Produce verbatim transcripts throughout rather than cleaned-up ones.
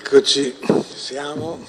Eccoci, siamo.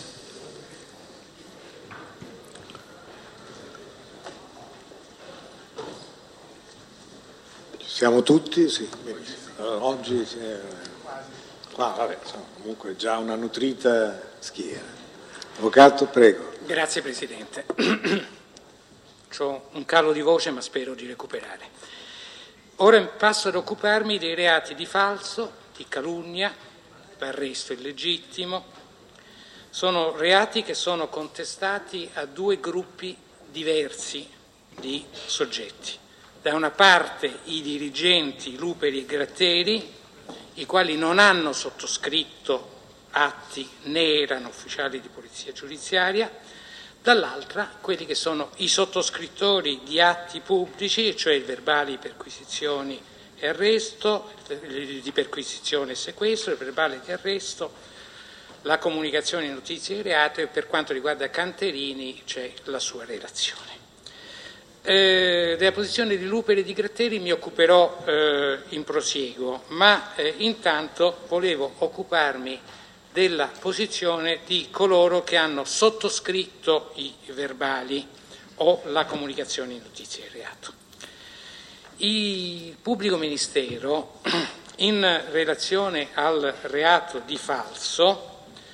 Siamo tutti, sì. Allora, oggi è... ah, vabbè, insomma, comunque già una nutrita schiera. Avvocato, prego. Grazie Presidente. Ho un calo di voce ma spero di recuperare. Ora passo ad occuparmi dei reati di falso, di calunnia, l'arresto illegittimo. Sono reati che sono contestati a due gruppi diversi di soggetti. Da una parte i dirigenti Luperi e Gratteri, i quali non hanno sottoscritto atti né erano ufficiali di polizia giudiziaria, dall'altra quelli che sono i sottoscrittori di atti pubblici, cioè i verbali di perquisizioni e arresto, di perquisizione e sequestro, il verbale di arresto, la comunicazione di notizie di reato, e per quanto riguarda Canterini c'è la sua relazione. Eh, della posizione di Luperi e di Gratteri mi occuperò eh, in prosieguo, ma eh, intanto volevo occuparmi della posizione di coloro che hanno sottoscritto i verbali o la comunicazione di notizie di reato. Il pubblico ministero, in relazione al reato di falso,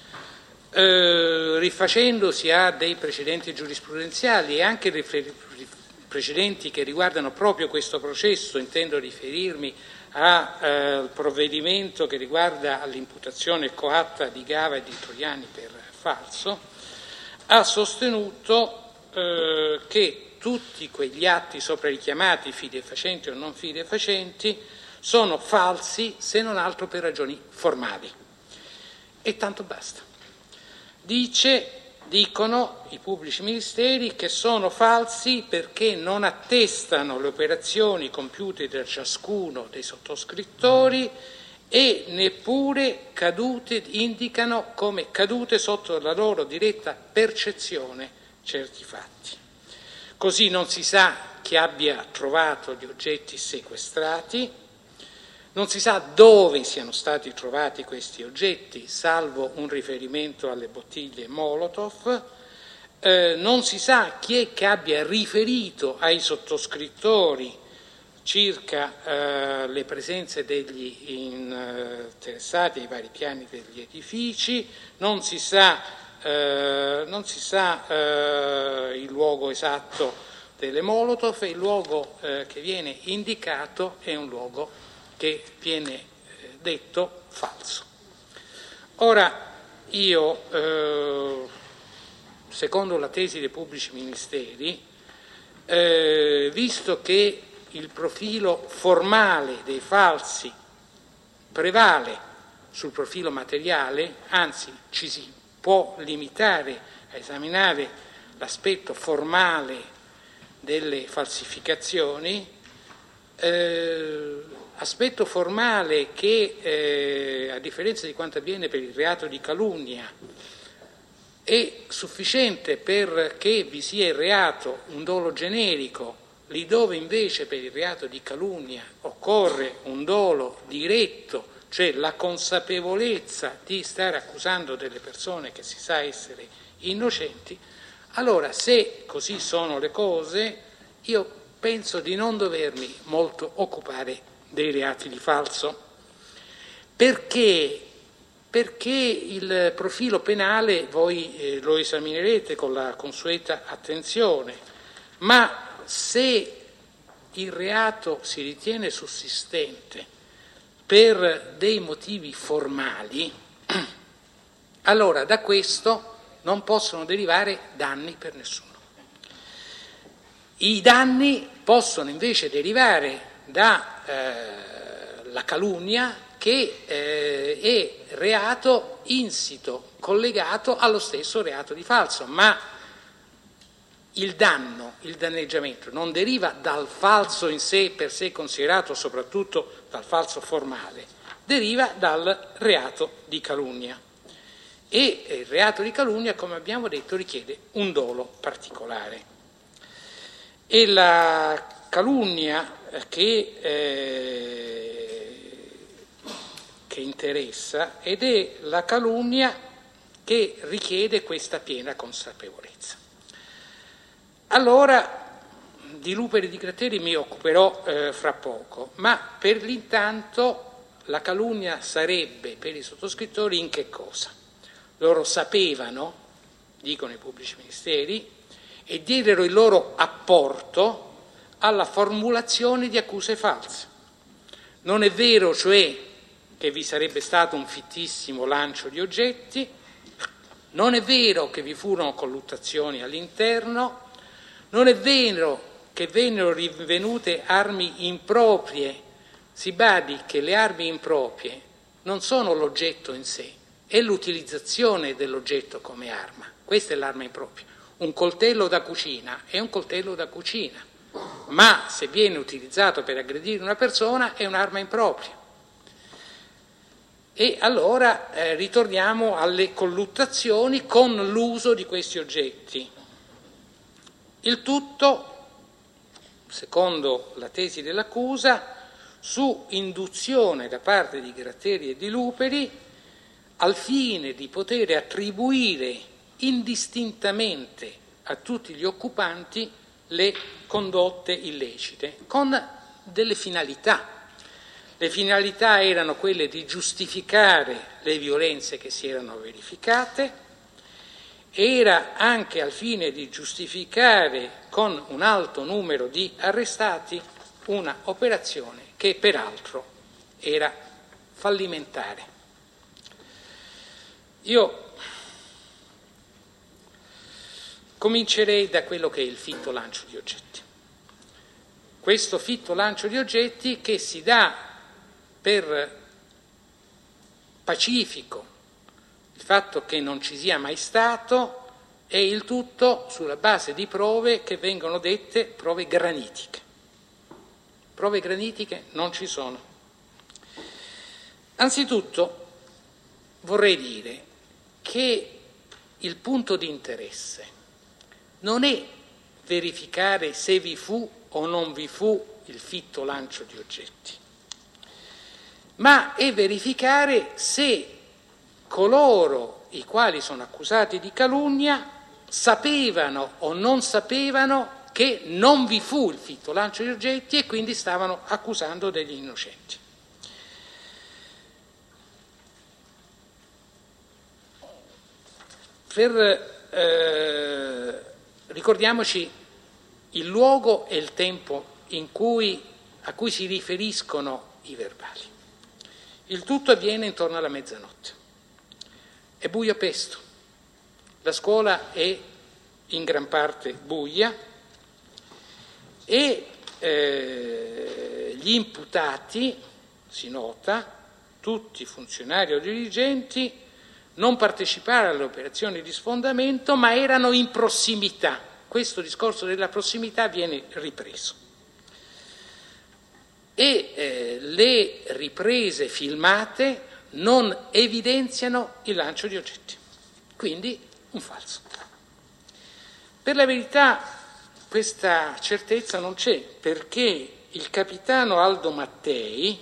eh, rifacendosi a dei precedenti giurisprudenziali e anche precedenti che riguardano proprio questo processo, intendo riferirmi al eh, provvedimento che riguarda l'imputazione coatta di Gava e di Troiani per falso, ha sostenuto eh, che tutti quegli atti sopra richiamati, fidefacenti o non fidefacenti, sono falsi se non altro per ragioni formali. E tanto basta. Dice... Dicono i pubblici ministeri che sono falsi perché non attestano le operazioni compiute da ciascuno dei sottoscrittori e neppure cadute, indicano come cadute sotto la loro diretta percezione certi fatti. Così non si sa chi abbia trovato gli oggetti sequestrati, non si sa dove siano stati trovati questi oggetti, salvo un riferimento alle bottiglie Molotov, eh, non si sa chi è che abbia riferito ai sottoscrittori circa eh, le presenze degli interessati ai vari piani degli edifici, non si sa, eh, non si sa eh, il luogo esatto delle Molotov, e il luogo eh, che viene indicato è un luogo che viene detto falso. Ora, io, eh, secondo la tesi dei pubblici ministeri, eh, visto che il profilo formale dei falsi prevale sul profilo materiale, anzi ci si può limitare a esaminare l'aspetto formale delle falsificazioni, eh, aspetto formale che, eh, a differenza di quanto avviene per il reato di calunnia, è sufficiente perché vi sia il reato un dolo generico, lì dove invece per il reato di calunnia occorre un dolo diretto, cioè la consapevolezza di stare accusando delle persone che si sa essere innocenti. Allora, se così sono le cose, io penso di non dovermi molto occupare dei reati di falso. Perché? Perché il profilo penale voi eh, lo esaminerete con la consueta attenzione, ma se il reato si ritiene sussistente per dei motivi formali, allora da questo non possono derivare danni per nessuno. I danni possono invece derivare dalla eh, calunnia, che eh, è reato insito, collegato allo stesso reato di falso, ma il danno, il danneggiamento non deriva dal falso in sé per sé considerato, soprattutto dal falso formale, deriva dal reato di calunnia. E il reato di calunnia, come abbiamo detto, richiede un dolo particolare. E la calunnia che, eh, che interessa ed è la calunnia che richiede questa piena consapevolezza. Allora, di Luperi e di Gratteri mi occuperò eh, fra poco, ma per l'intanto la calunnia sarebbe per i sottoscrittori in che cosa? Loro sapevano, dicono i pubblici ministeri, e diedero il loro apporto alla formulazione di accuse false. Non è vero, cioè, che vi sarebbe stato un fittissimo lancio di oggetti, non è vero che vi furono colluttazioni all'interno, non è vero che vennero rinvenute armi improprie. Si badi che le armi improprie non sono l'oggetto in sé, è l'utilizzazione dell'oggetto come arma. Questa è l'arma impropria. Un coltello da cucina è un coltello da cucina, ma se viene utilizzato per aggredire una persona è un'arma impropria. E allora eh, ritorniamo alle colluttazioni con l'uso di questi oggetti. Il tutto, secondo la tesi dell'accusa, su induzione da parte di Gratteri e di Luperi, al fine di poter attribuire indistintamente a tutti gli occupanti le condotte illecite, con delle finalità. Le finalità erano quelle di giustificare le violenze che si erano verificate, era anche al fine di giustificare con un alto numero di arrestati una operazione che peraltro era fallimentare. Io comincerei da quello che è il fitto lancio di oggetti. Questo fitto lancio di oggetti che si dà per pacifico il fatto che non ci sia mai stato, e il tutto sulla base di prove che vengono dette prove granitiche. Prove granitiche non ci sono. Anzitutto vorrei dire che il punto di interesse non è verificare se vi fu o non vi fu il fitto lancio di oggetti, ma è verificare se coloro i quali sono accusati di calunnia sapevano o non sapevano che non vi fu il fitto lancio di oggetti e quindi stavano accusando degli innocenti. Per, eh, ricordiamoci il luogo e il tempo in cui, a cui si riferiscono i verbali. Il tutto avviene intorno alla mezzanotte. È buio pesto, la scuola è in gran parte buia e eh, gli imputati, si nota, tutti funzionari o dirigenti, non parteciparono alle operazioni di sfondamento, ma erano in prossimità. Questo discorso della prossimità viene ripreso. E eh, le riprese filmate non evidenziano il lancio di oggetti, quindi un falso. Per la verità questa certezza non c'è, perché il capitano Aldo Mattei,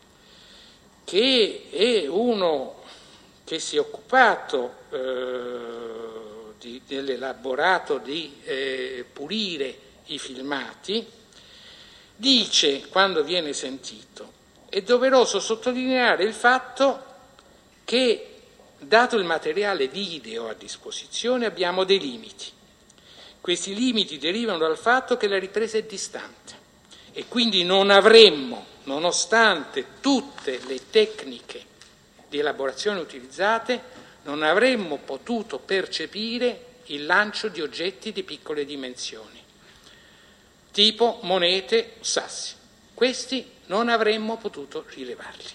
che è uno che si è occupato eh, di, dell'elaborato di eh, pulire i filmati, dice, quando viene sentito, è doveroso sottolineare il fatto che, dato il materiale video a disposizione, abbiamo dei limiti. Questi limiti derivano dal fatto che la ripresa è distante e quindi non avremmo, nonostante tutte le tecniche di elaborazione utilizzate, non avremmo potuto percepire il lancio di oggetti di piccole dimensioni, tipo monete o sassi. Questi non avremmo potuto rilevarli.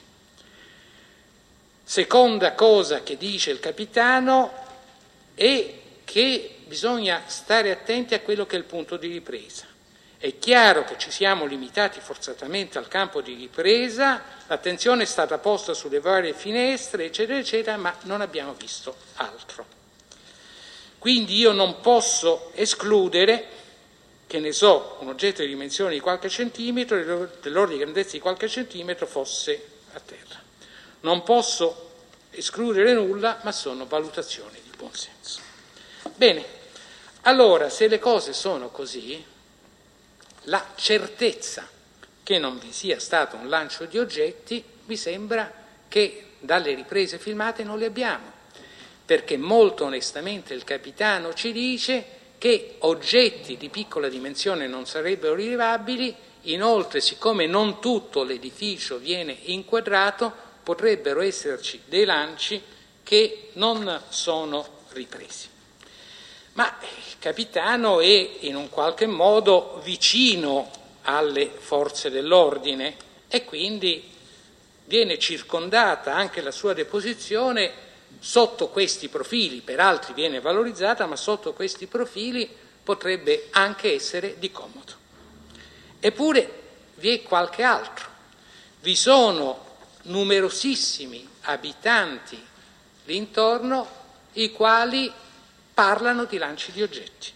Seconda cosa che dice il capitano è che bisogna stare attenti a quello che è il punto di ripresa. È chiaro che ci siamo limitati forzatamente al campo di ripresa, l'attenzione è stata posta sulle varie finestre, eccetera, eccetera, ma non abbiamo visto altro. Quindi io non posso escludere, che ne so, un oggetto di dimensioni di qualche centimetro, dell'ordine di grandezza di qualche centimetro, fosse a terra. Non posso escludere nulla, ma sono valutazioni di buonsenso. Bene, allora se le cose sono così, la certezza che non vi sia stato un lancio di oggetti mi sembra che dalle riprese filmate non le abbiamo, perché molto onestamente il capitano ci dice che oggetti di piccola dimensione non sarebbero rilevabili, inoltre siccome non tutto l'edificio viene inquadrato, potrebbero esserci dei lanci che non sono ripresi. Ma il capitano è in un qualche modo vicino alle forze dell'ordine e quindi viene circondata anche la sua deposizione sotto questi profili, per altri viene valorizzata, ma sotto questi profili potrebbe anche essere di comodo. Eppure vi è qualche altro. Vi sono numerosissimi abitanti lì intorno i quali parlano di lanci di oggetti.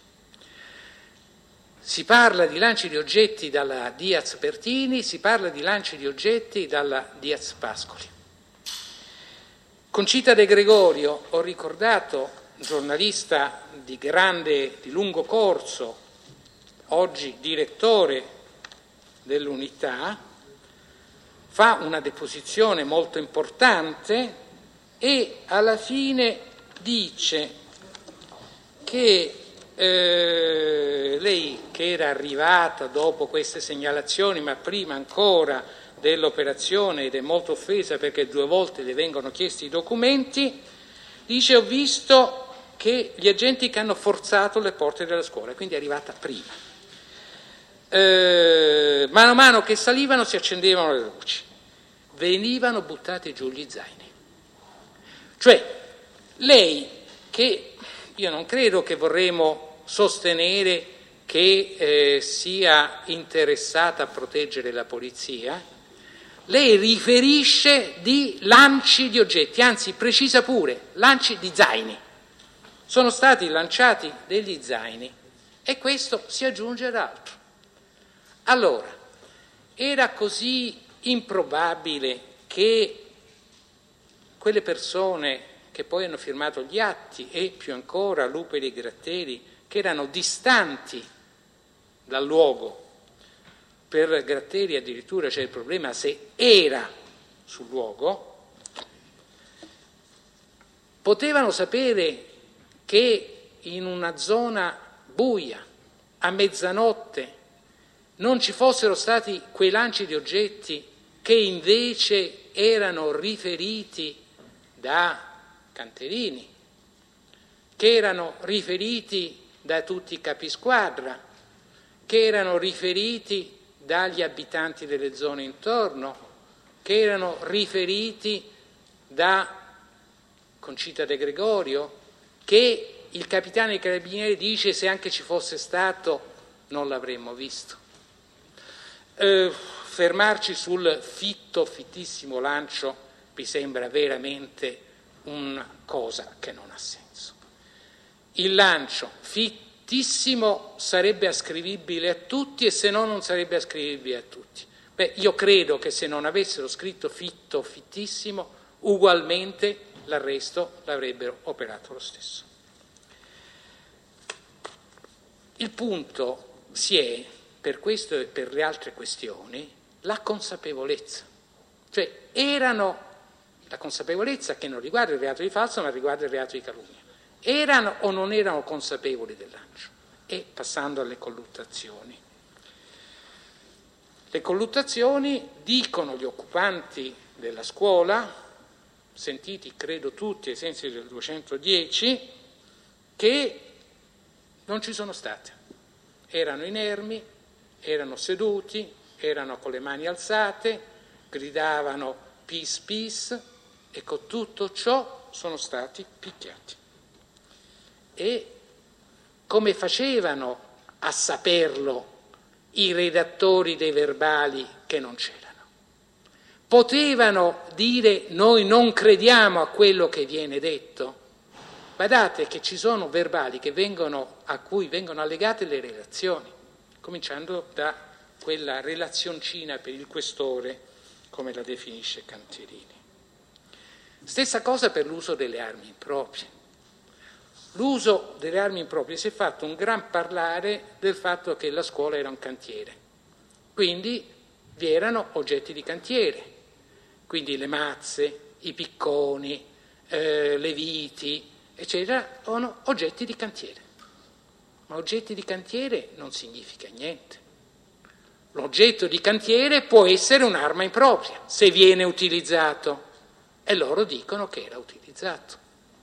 Si parla di lanci di oggetti dalla Diaz Pertini, si parla di lanci di oggetti dalla Diaz Pascoli. Concita De Gregorio, ho ricordato, giornalista di grande, di lungo corso, oggi direttore dell'Unità, fa una deposizione molto importante e alla fine dice che eh, lei, che era arrivata dopo queste segnalazioni, ma prima ancora dell'operazione, ed è molto offesa perché due volte le vengono chiesti i documenti, dice: ho visto che gli agenti che hanno forzato le porte della scuola, quindi è arrivata prima. Eh, mano a mano che salivano si accendevano le luci, venivano buttati giù gli zaini. Cioè, lei, che io non credo che vorremmo sostenere che eh, sia interessata a proteggere la polizia, lei riferisce di lanci di oggetti, anzi precisa pure, lanci di zaini. Sono stati lanciati degli zaini e questo si aggiunge ad altro. Allora, era così improbabile che quelle persone che poi hanno firmato gli atti e più ancora Luperi e Gratteri, che erano distanti dal luogo, per Gratteri addirittura c'è il problema se era sul luogo, potevano sapere che in una zona buia, a mezzanotte, non ci fossero stati quei lanci di oggetti che invece erano riferiti da Canterini, che erano riferiti da tutti i capisquadra, che erano riferiti dagli abitanti delle zone intorno, che erano riferiti da Concita De Gregorio, che il capitano dei Carabinieri dice se anche ci fosse stato non l'avremmo visto. Eh, fermarci sul fitto, fittissimo lancio mi sembra veramente una cosa che non ha senso. Il lancio fittissimo sarebbe ascrivibile a tutti e se no non sarebbe ascrivibile a tutti. Beh, io credo che se non avessero scritto fitto, fittissimo, ugualmente l'arresto l'avrebbero operato lo stesso. Il punto si è, per questo e per le altre questioni, la consapevolezza. Cioè erano la consapevolezza che non riguarda il reato di falso ma riguarda il reato di calunnia. Erano o non erano consapevoli del lancio? E passando alle colluttazioni. Le colluttazioni, dicono gli occupanti della scuola, sentiti credo tutti ai sensi del duecentodieci, che non ci sono state. Erano inermi, erano seduti, erano con le mani alzate, gridavano peace peace e con tutto ciò sono stati picchiati. E come facevano a saperlo i redattori dei verbali che non c'erano? Potevano dire noi non crediamo a quello che viene detto? Badate che ci sono verbali che vengono, a cui vengono allegate le relazioni, cominciando da quella relazioncina per il questore, come la definisce Canterini. Stessa cosa per l'uso delle armi improprie. L'uso delle armi improprie si è fatto un gran parlare del fatto che la scuola era un cantiere, quindi vi erano oggetti di cantiere, quindi le mazze, i picconi, eh, le viti, eccetera, sono oggetti di cantiere. Ma oggetti di cantiere non significa niente. L'oggetto di cantiere può essere un'arma impropria, se viene utilizzato, e loro dicono che era utilizzato.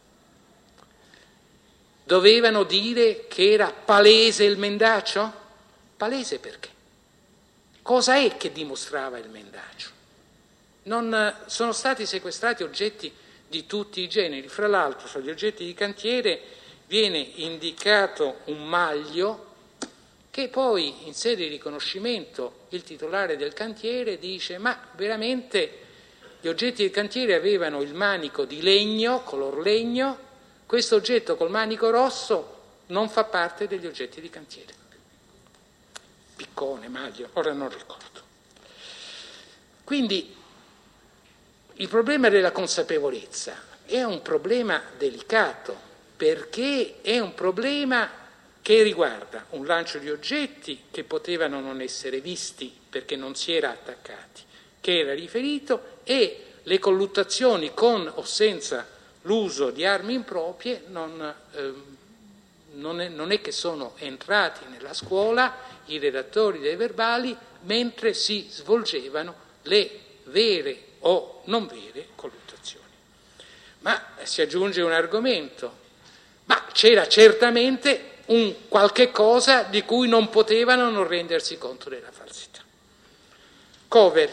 Dovevano dire che era palese il mendacio? Palese perché? Cosa è che dimostrava il mendacio? Non sono stati sequestrati oggetti di tutti i generi, fra l'altro fra gli oggetti di cantiere viene indicato un maglio che poi in sede di riconoscimento il titolare del cantiere dice ma veramente gli oggetti del cantiere avevano il manico di legno, color legno, questo oggetto col manico rosso non fa parte degli oggetti di cantiere. Piccone, maglio, ora non ricordo. Quindi il problema della consapevolezza è un problema delicato, perché è un problema che riguarda un lancio di oggetti che potevano non essere visti perché non si era attaccati, che era riferito, e le colluttazioni con o senza l'uso di armi improprie non, eh, non, è, non è che sono entrati nella scuola i redattori dei verbali mentre si svolgevano le vere o non vere colluttazioni. Ma si aggiunge un argomento, ma c'era certamente un qualche cosa di cui non potevano non rendersi conto della falsità. Covel.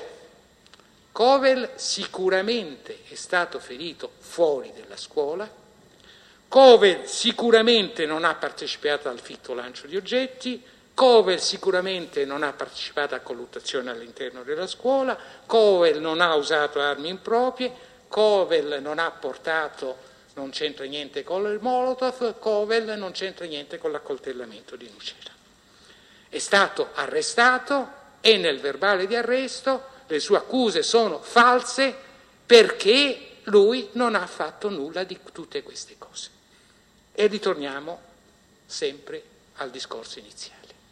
Covel sicuramente è stato ferito fuori dalla scuola, Covel sicuramente non ha partecipato al fitto lancio di oggetti, Covel sicuramente non ha partecipato a colluttazioni all'interno della scuola, Covel non ha usato armi improprie, Covel non ha portato, non c'entra niente con il Molotov, Covel non c'entra niente con l'accoltellamento di Nucera. È stato arrestato e nel verbale di arresto le sue accuse sono false perché lui non ha fatto nulla di tutte queste cose. E ritorniamo sempre al discorso iniziale.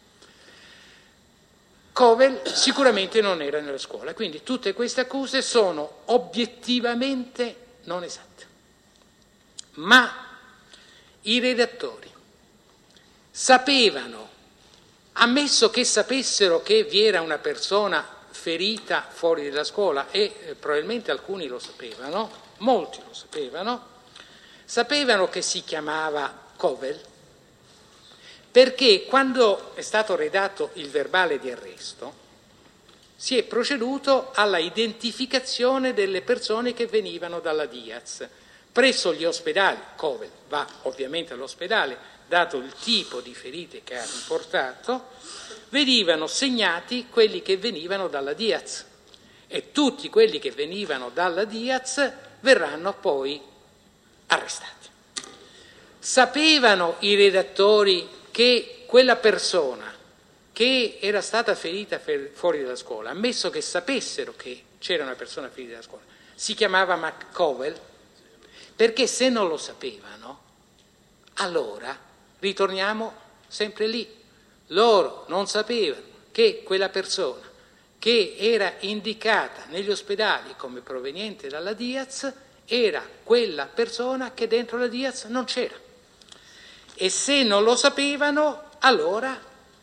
Covel sicuramente non era nella scuola, quindi tutte queste accuse sono obiettivamente non esatte. Ma i redattori sapevano, ammesso che sapessero che vi era una persona ferita fuori dalla scuola, e eh, probabilmente alcuni lo sapevano, molti lo sapevano, sapevano che si chiamava Covel, perché quando è stato redatto il verbale di arresto si è proceduto alla identificazione delle persone che venivano dalla Diaz. Presso gli ospedali, Covel va ovviamente all'ospedale, dato il tipo di ferite che ha riportato, venivano segnati quelli che venivano dalla Diaz e tutti quelli che venivano dalla Diaz verranno poi arrestati. Sapevano i redattori che quella persona che era stata ferita fuori dalla scuola, ammesso che sapessero che c'era una persona ferita dalla scuola, si chiamava McCovel, perché se non lo sapevano, allora ritorniamo sempre lì. Loro non sapevano che quella persona che era indicata negli ospedali come proveniente dalla Diaz era quella persona che dentro la Diaz non c'era. E se non lo sapevano, allora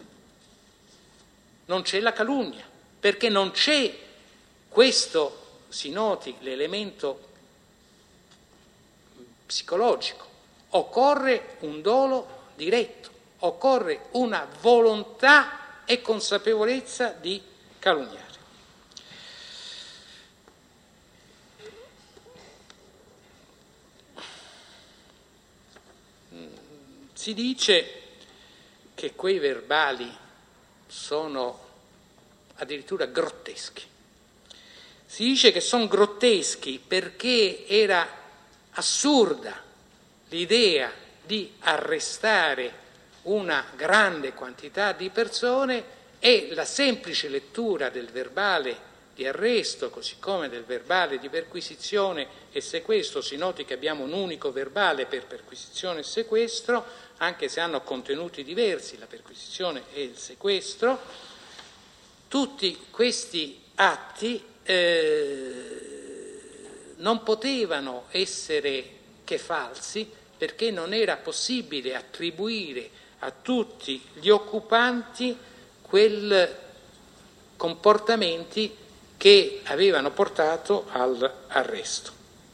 non c'è la calunnia, perché non c'è questo, si noti, l'elemento psicologico. Occorre un dolo diretto, occorre una volontà e consapevolezza di calunniare. Si dice che quei verbali sono addirittura grotteschi. Si dice che sono grotteschi perché era assurda l'idea di arrestare una grande quantità di persone e la semplice lettura del verbale di arresto, così come del verbale di perquisizione e sequestro. Si noti che abbiamo un unico verbale per perquisizione e sequestro, anche se hanno contenuti diversi, la perquisizione e il sequestro. Tutti questi atti eh, non potevano essere che falsi, perché non era possibile attribuire a tutti gli occupanti quel comportamenti che avevano portato all'arresto.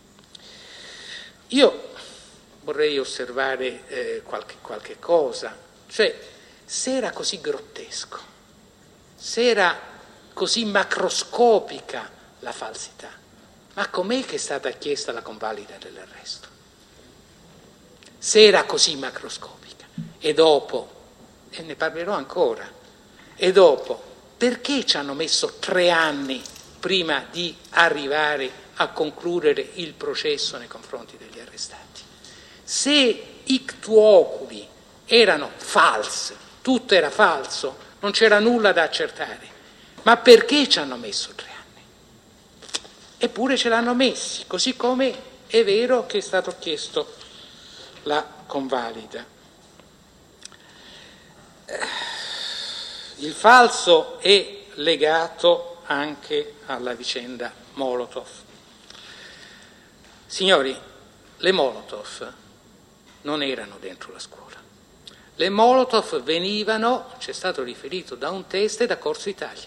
Io vorrei osservare eh, qualche, qualche cosa, cioè se era così grottesco, se era così macroscopica la falsità, ma com'è che è stata chiesta la convalida dell'arresto? Se era così macroscopica, e dopo, e ne parlerò ancora, e dopo, perché ci hanno messo tre anni prima di arrivare a concludere il processo nei confronti degli arrestati? Se ictu oculi erano false, tutto era falso, non c'era nulla da accertare, ma perché ci hanno messo tre anni? Eppure ce l'hanno messi, così come è vero che è stato chiesto la convalida. Il falso è legato anche alla vicenda Molotov. Signori, le Molotov non erano dentro la scuola. Le Molotov venivano, ci è stato riferito, da un test da Corso Italia.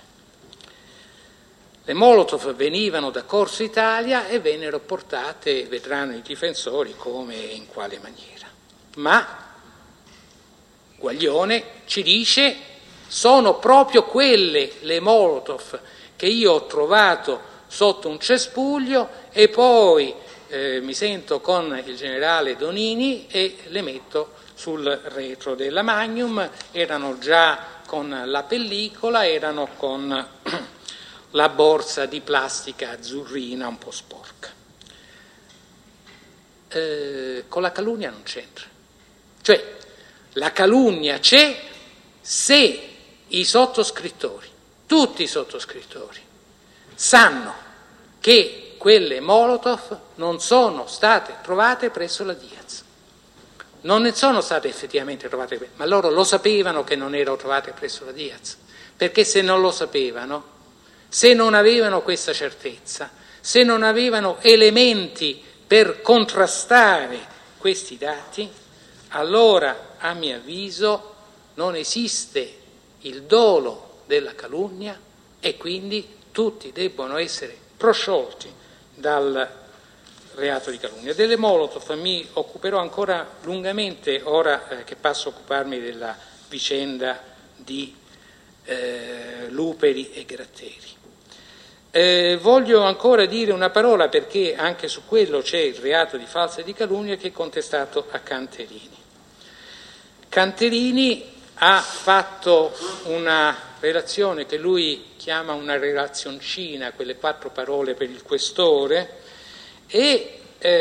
Le Molotov venivano da Corso Italia e vennero portate, vedranno i difensori come e in quale maniera. Ma Guaglione ci dice: sono proprio quelle le Molotov che io ho trovato sotto un cespuglio e poi eh, mi sento con il generale Donini e le metto sul retro della Magnum. Erano già con la pellicola, erano con la borsa di plastica azzurrina un po' sporca. Eh, con la calunnia non c'entra. Cioè, la calunnia c'è se i sottoscrittori, tutti i sottoscrittori, sanno che quelle Molotov non sono state trovate presso la Diaz. Non ne sono state effettivamente trovate, ma loro lo sapevano che non erano trovate presso la Diaz, perché se non lo sapevano, se non avevano questa certezza, se non avevano elementi per contrastare questi dati, allora, a mio avviso, non esiste il dolo della calunnia e quindi tutti debbono essere prosciolti dal reato di calunnia. Delle Molotov mi occuperò ancora lungamente ora eh, che passo a occuparmi della vicenda di eh, Luperi e Gratteri. Eh, voglio ancora dire una parola, perché anche su quello c'è il reato di falsa e di calunnia che è contestato a Canterini. Canterini ha fatto una relazione che lui chiama una relazioncina, quelle quattro parole per il questore, e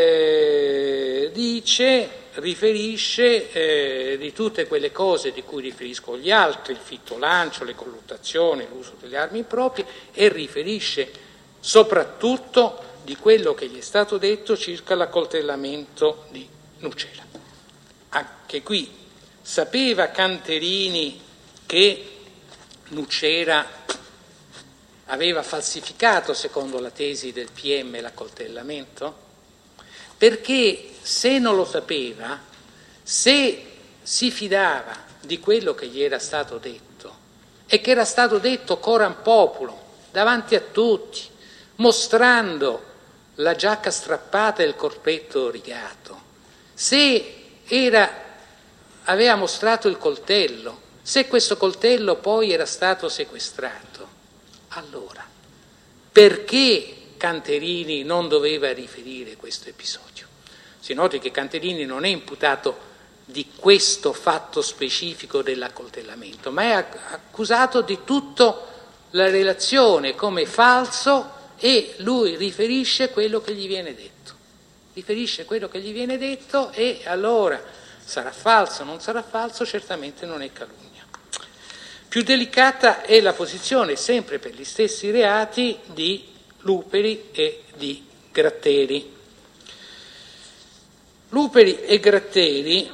eh, dice, riferisce eh, di tutte quelle cose di cui riferiscono gli altri, il fitto lancio, le colluttazioni, l'uso delle armi improprie, e riferisce soprattutto di quello che gli è stato detto circa l'accoltellamento di Nucera. Anche qui sapeva Canterini che Nucera aveva falsificato, secondo la tesi del P M, l'accoltellamento? Perché se non lo sapeva, se si fidava di quello che gli era stato detto, e che era stato detto coram populo, davanti a tutti, mostrando la giacca strappata e il corpetto rigato, se era, aveva mostrato il coltello, se questo coltello poi era stato sequestrato, allora perché Canterini non doveva riferire questo episodio? Si noti che Canterini non è imputato di questo fatto specifico dell'accoltellamento, ma è accusato di tutta la relazione come falso, e lui riferisce quello che gli viene detto. Riferisce quello che gli viene detto e allora sarà falso o non sarà falso, certamente non è calunnia. Più delicata è la posizione, sempre per gli stessi reati, di Luperi e di Gratteri. Luperi e Gratteri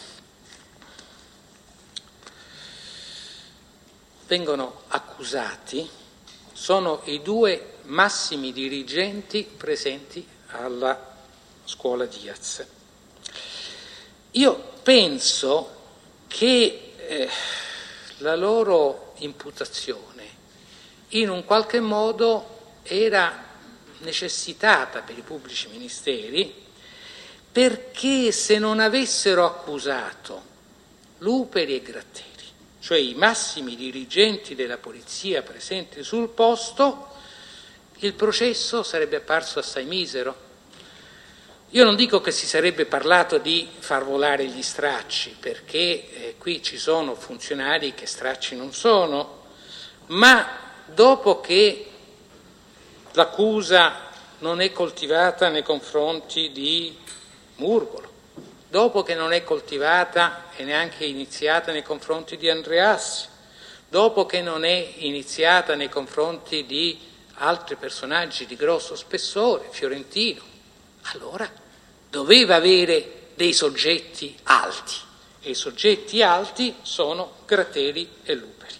vengono accusati, sono i due massimi dirigenti presenti alla scuola Diaz. Io penso che eh, la loro imputazione in un qualche modo era necessitata per i pubblici ministeri, perché se non avessero accusato Luperi e Gratteri, cioè i massimi dirigenti della polizia presenti sul posto, il processo sarebbe apparso assai misero. Io non dico che si sarebbe parlato di far volare gli stracci, perché eh, qui ci sono funzionari che stracci non sono, ma dopo che l'accusa non è coltivata nei confronti di Murgolo, dopo che non è coltivata e neanche iniziata nei confronti di Andreassi, dopo che non è iniziata nei confronti di altri personaggi di grosso spessore, Fiorentino, allora doveva avere dei soggetti alti, e i soggetti alti sono Gratteri e Luperi.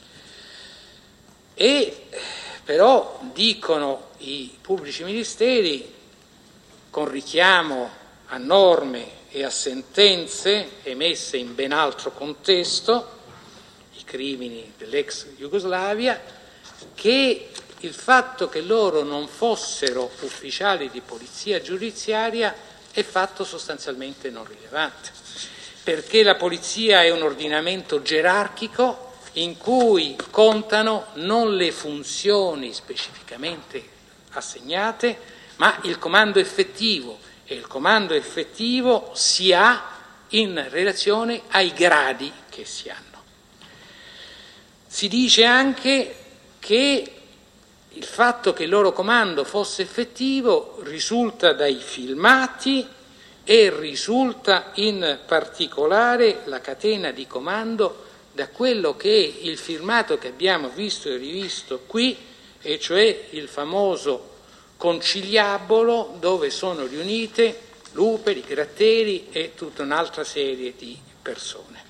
E però dicono i pubblici ministeri, con richiamo a norme e a sentenze emesse in ben altro contesto, i crimini dell'ex Jugoslavia, che il fatto che loro non fossero ufficiali di polizia giudiziaria è fatto sostanzialmente non rilevante, perché la polizia è un ordinamento gerarchico in cui contano non le funzioni specificamente assegnate, ma il comando effettivo, e il comando effettivo si ha in relazione ai gradi che si hanno. Si dice anche che il fatto che il loro comando fosse effettivo risulta dai filmati e risulta in particolare la catena di comando da quello che è il filmato che abbiamo visto e rivisto qui, e cioè il famoso conciliabolo dove sono riunite Luperi, Gratteri e tutta un'altra serie di persone.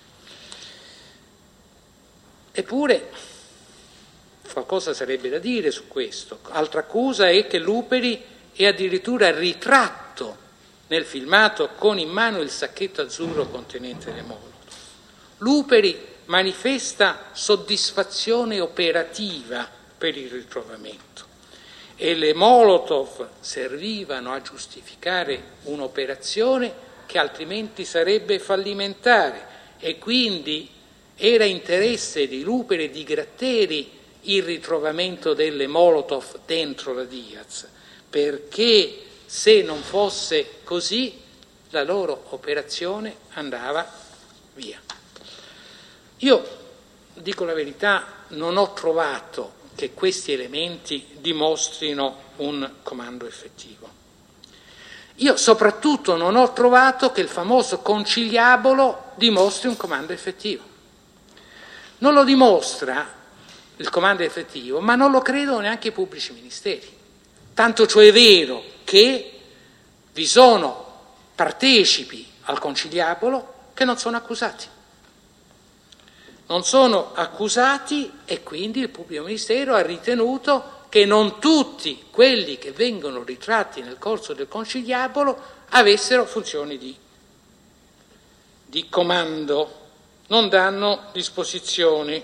Eppure qualcosa sarebbe da dire su questo. Altra accusa è che Luperi è addirittura ritratto nel filmato con in mano il sacchetto azzurro contenente le Molotov. Luperi manifesta soddisfazione operativa per il ritrovamento e le Molotov servivano a giustificare un'operazione che altrimenti sarebbe fallimentare, e quindi era interesse di Luperi e di Gratteri il ritrovamento delle Molotov dentro la Diaz, perché se non fosse così la loro operazione andava via. Io, dico la verità, non ho trovato che questi elementi dimostrino un comando effettivo. Io soprattutto non ho trovato che il famoso conciliabolo dimostri un comando effettivo. Non lo dimostra il comando effettivo, ma non lo credono neanche i pubblici ministeri. Tanto cioè è vero che vi sono partecipi al conciliabolo che non sono accusati. Non sono accusati e quindi il pubblico ministero ha ritenuto che non tutti quelli che vengono ritratti nel corso del conciliabolo avessero funzioni di, di comando, non danno disposizioni.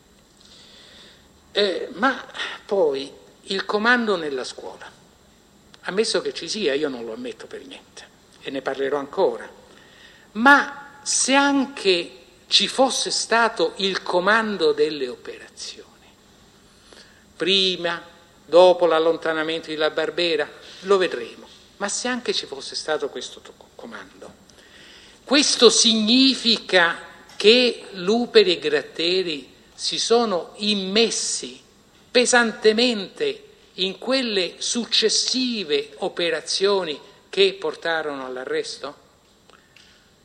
Eh, ma poi il comando nella scuola, ammesso che ci sia, io non lo ammetto per niente e ne parlerò ancora, ma se anche ci fosse stato il comando delle operazioni, prima, dopo l'allontanamento di La Barbera, lo vedremo, ma se anche ci fosse stato questo comando, questo significa che Luperi e Gratteri si sono immessi pesantemente in quelle successive operazioni che portarono all'arresto?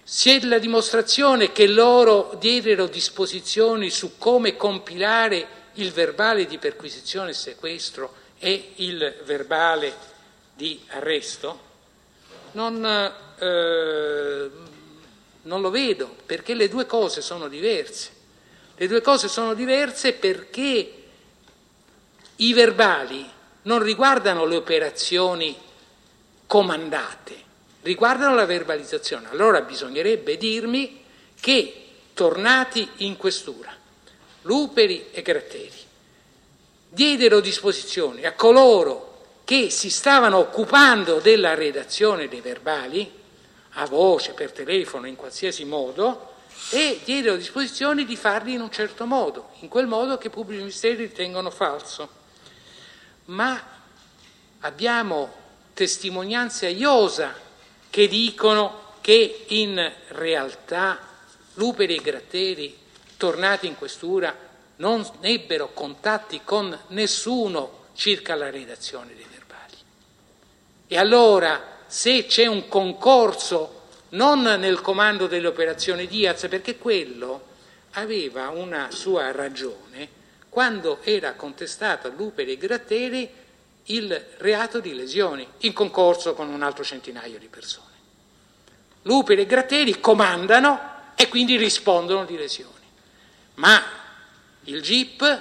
C'è la dimostrazione che loro diedero disposizioni su come compilare il verbale di perquisizione e sequestro e il verbale di arresto? Non, eh, non lo vedo, perché le due cose sono diverse. Le due cose sono diverse perché i verbali non riguardano le operazioni comandate, riguardano la verbalizzazione. Allora bisognerebbe dirmi che, tornati in questura, Luperi e Gratteri diedero disposizioni a coloro che si stavano occupando della redazione dei verbali, a voce, per telefono, in qualsiasi modo, e diedero disposizioni di farli in un certo modo, in quel modo che i pubblici ministeri ritengono falso. Ma abbiamo testimonianze a iosa che dicono che in realtà Luperi e Gratteri, tornati in questura, non ebbero contatti con nessuno circa la redazione dei verbali. E allora, se c'è un concorso non nel comando delle operazioni Diaz, perché quello aveva una sua ragione quando era contestato a Luperi e Gratteri il reato di lesioni, in concorso con un altro centinaio di persone. Luperi e Gratteri comandano e quindi rispondono di lesioni. Ma il G I P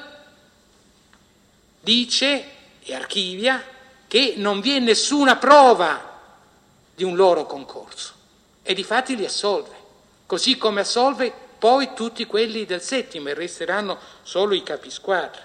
dice e archivia che non vi è nessuna prova di un loro concorso e difatti li assolve, così come assolve poi tutti quelli del settimo e resteranno solo i capisquadra.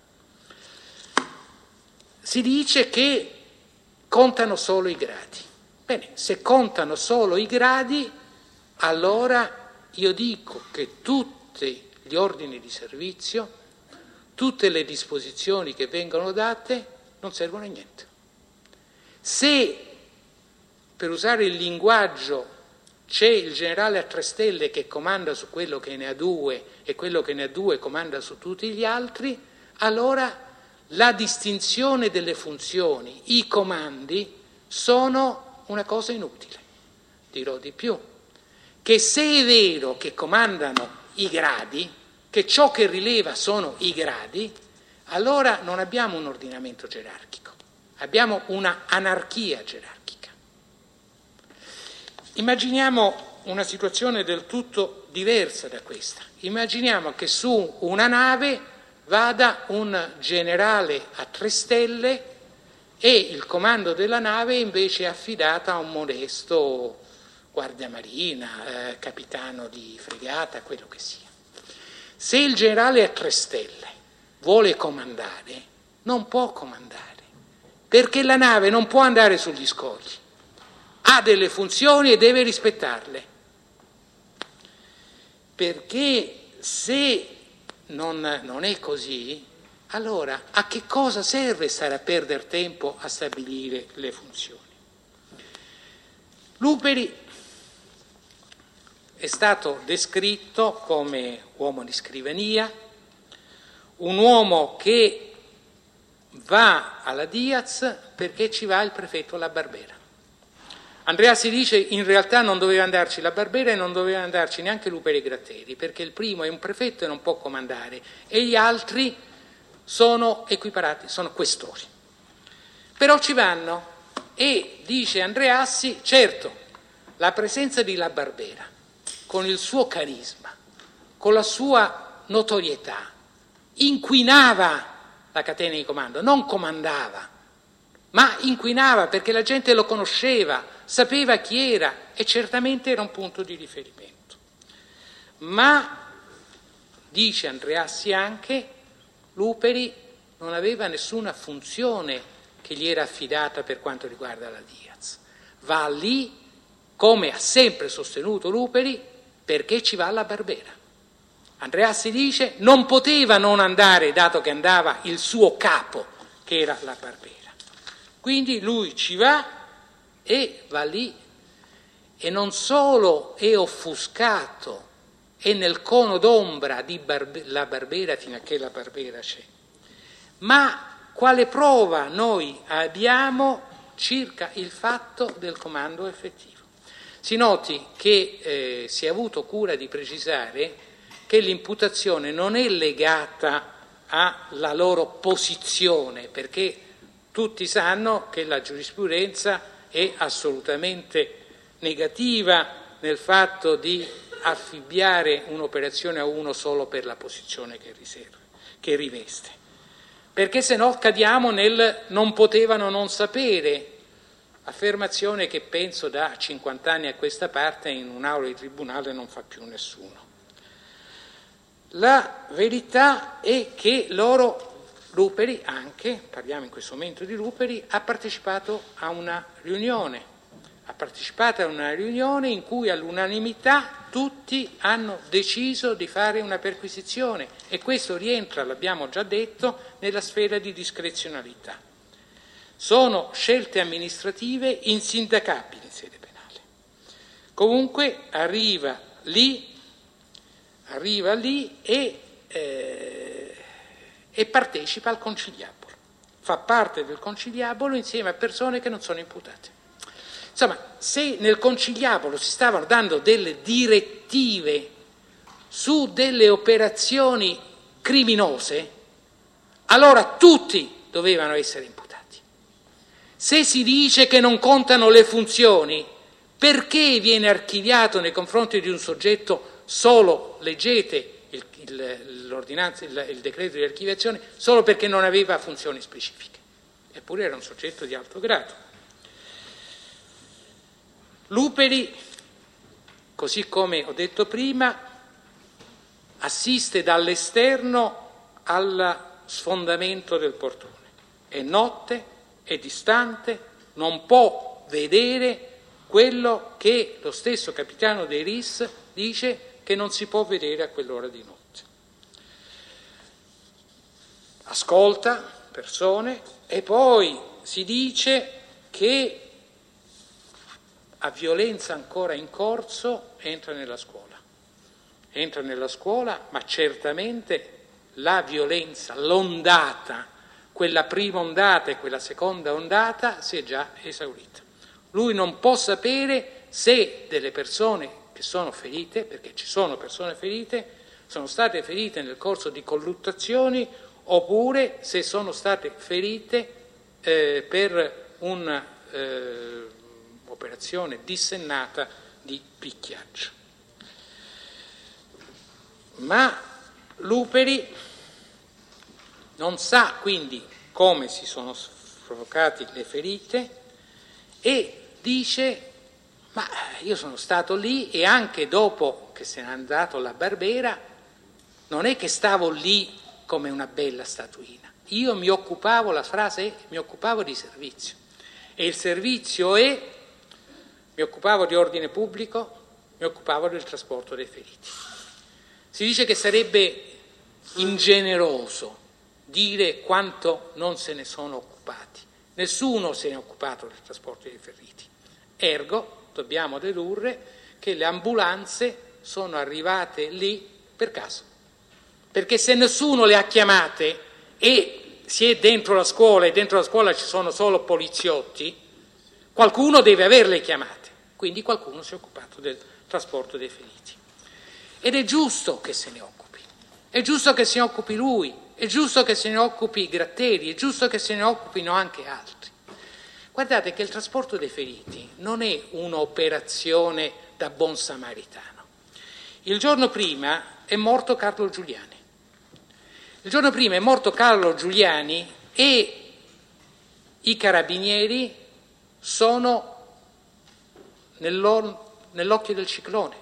Si dice che contano solo i gradi. Bene, se contano solo i gradi, allora io dico che tutti gli ordini di servizio, tutte le disposizioni che vengono date non servono a niente. Se, per usare il linguaggio, c'è il generale a tre stelle che comanda su quello che ne ha due e quello che ne ha due comanda su tutti gli altri, allora la distinzione delle funzioni, i comandi, sono una cosa inutile. Dirò di più, che se è vero che comandano i gradi, che ciò che rileva sono i gradi, allora non abbiamo un ordinamento gerarchico, abbiamo una anarchia gerarchica. Immaginiamo una situazione del tutto diversa da questa. Immaginiamo che su una nave vada un generale a tre stelle e il comando della nave invece è affidato a un modesto guardiamarina, eh, capitano di fregata, quello che sia. Se il generale a tre stelle vuole comandare, non può comandare, perché la nave non può andare sugli scogli. Ha delle funzioni e deve rispettarle, perché se non, non è così, allora a che cosa serve stare a perdere tempo a stabilire le funzioni? Luperi è stato descritto come uomo di scrivania, un uomo che va alla Diaz perché ci va il prefetto La Barbera. Andreassi dice in realtà non doveva andarci La Barbera e non doveva andarci neanche Luperi e Gratteri, perché il primo è un prefetto e non può comandare e gli altri sono equiparati, sono questori. Però ci vanno e dice Andreassi, certo, la presenza di La Barbera, con il suo carisma, con la sua notorietà, inquinava la catena di comando, non comandava, ma inquinava perché la gente lo conosceva, sapeva chi era e certamente era un punto di riferimento. Ma, dice Andreassi anche, Luperi non aveva nessuna funzione che gli era affidata per quanto riguarda la Diaz. Va lì, come ha sempre sostenuto Luperi, perché ci va La Barbera. Andreassi dice non poteva non andare, dato che andava il suo capo, che era La Barbera. Quindi lui ci va e va lì e non solo è offuscato, è nel cono d'ombra di Barbe- La Barbera fino a che La Barbera c'è, ma quale prova noi abbiamo circa il fatto del comando effettivo? Si noti che eh, si è avuto cura di precisare che l'imputazione non è legata alla loro posizione, perché tutti sanno che la giurisprudenza è assolutamente negativa nel fatto di affibbiare un'operazione a uno solo per la posizione che riserva, che riveste, perché se no cadiamo nel non potevano non sapere, affermazione che penso da cinquanta anni a questa parte in un'aula di tribunale non fa più nessuno. La verità è che loro, Luperi anche, parliamo in questo momento di Luperi, ha partecipato a una riunione, ha partecipato a una riunione in cui all'unanimità tutti hanno deciso di fare una perquisizione e questo rientra, l'abbiamo già detto, nella sfera di discrezionalità. Sono scelte amministrative insindacabili in sede penale. Comunque arriva lì, arriva lì e, eh, e partecipa al conciliabolo. Fa parte del conciliabolo insieme a persone che non sono imputate. Insomma, se nel conciliabolo si stavano dando delle direttive su delle operazioni criminose, allora tutti dovevano essere imputati. Se si dice che non contano le funzioni, perché viene archiviato nei confronti di un soggetto solo, leggete il, il, l'ordinanza, il, il decreto di archiviazione, solo perché non aveva funzioni specifiche? Eppure era un soggetto di alto grado. Luperi, così come ho detto prima, assiste dall'esterno al sfondamento del portone. È notte, è distante, non può vedere quello che lo stesso capitano dei R I S dice che non si può vedere a quell'ora di notte. Ascolta persone e poi si dice che a violenza ancora in corso entra nella scuola. Entra nella scuola, ma certamente la violenza, l'ondata, quella prima ondata e quella seconda ondata si è già esaurita. Lui non può sapere se delle persone che sono ferite, perché ci sono persone ferite, sono state ferite nel corso di colluttazioni oppure se sono state ferite eh, per un'operazione eh, dissennata di picchiaggio. Ma Luperi non sa quindi come si sono provocate le ferite e dice: ma io sono stato lì e anche dopo che se n'è andato la Barbera non è che stavo lì come una bella statuina, io mi occupavo, la frase è, mi occupavo di servizio e il servizio è, mi occupavo di ordine pubblico, mi occupavo del trasporto dei feriti. Si dice che sarebbe ingeneroso dire quanto non se ne sono occupati. Nessuno se ne è occupato del trasporto dei feriti. Ergo, dobbiamo dedurre che le ambulanze sono arrivate lì per caso. Perché se nessuno le ha chiamate e si è dentro la scuola e dentro la scuola ci sono solo poliziotti, qualcuno deve averle chiamate. Quindi qualcuno si è occupato del trasporto dei feriti. Ed è giusto che se ne occupi. È giusto che se ne occupi lui. È giusto che se ne occupi Gratteri, è giusto che se ne occupino anche altri. Guardate che il trasporto dei feriti non è un'operazione da buon samaritano. Il giorno prima è morto Carlo Giuliani. Il giorno prima è morto Carlo Giuliani e i carabinieri sono nell'occhio del ciclone.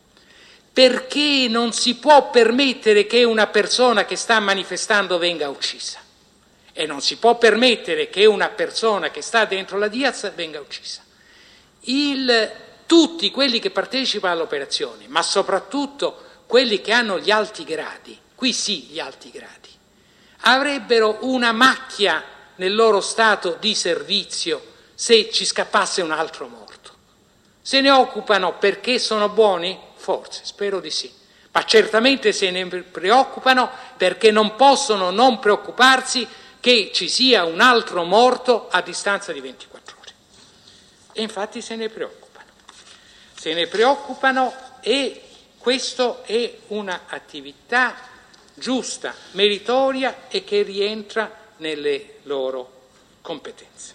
Perché non si può permettere che una persona che sta manifestando venga uccisa e non si può permettere che una persona che sta dentro la Diaz venga uccisa. Il, tutti quelli che partecipano all'operazione, ma soprattutto quelli che hanno gli alti gradi, qui sì gli alti gradi, avrebbero una macchia nel loro stato di servizio se ci scappasse un altro morto. Se ne occupano perché sono buoni? Forse, spero di sì, ma certamente se ne preoccupano perché non possono non preoccuparsi che ci sia un altro morto a distanza di ventiquattro ore. E infatti se ne preoccupano. se ne preoccupano e questo è un'attività giusta, meritoria e che rientra nelle loro competenze.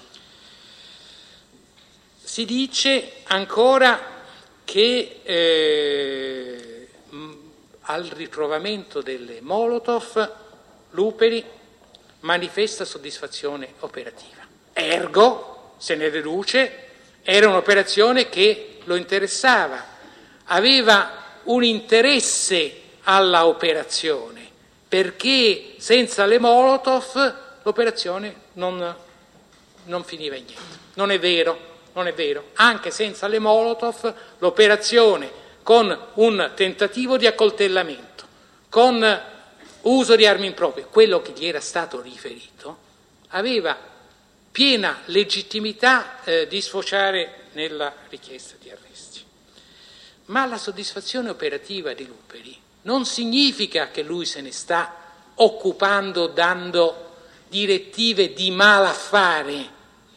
Si dice ancora che eh, al ritrovamento delle Molotov Luperi manifesta soddisfazione operativa. Ergo, se ne deduce, era un'operazione che lo interessava, aveva un interesse alla operazione, perché senza le Molotov l'operazione non, non finiva in niente. Non è vero. Non è vero, anche senza le Molotov l'operazione con un tentativo di accoltellamento, con uso di armi improprie, quello che gli era stato riferito, aveva piena legittimità eh, di sfociare nella richiesta di arresti. Ma la soddisfazione operativa di Luperi non significa che lui se ne sta occupando dando direttive di malaffare,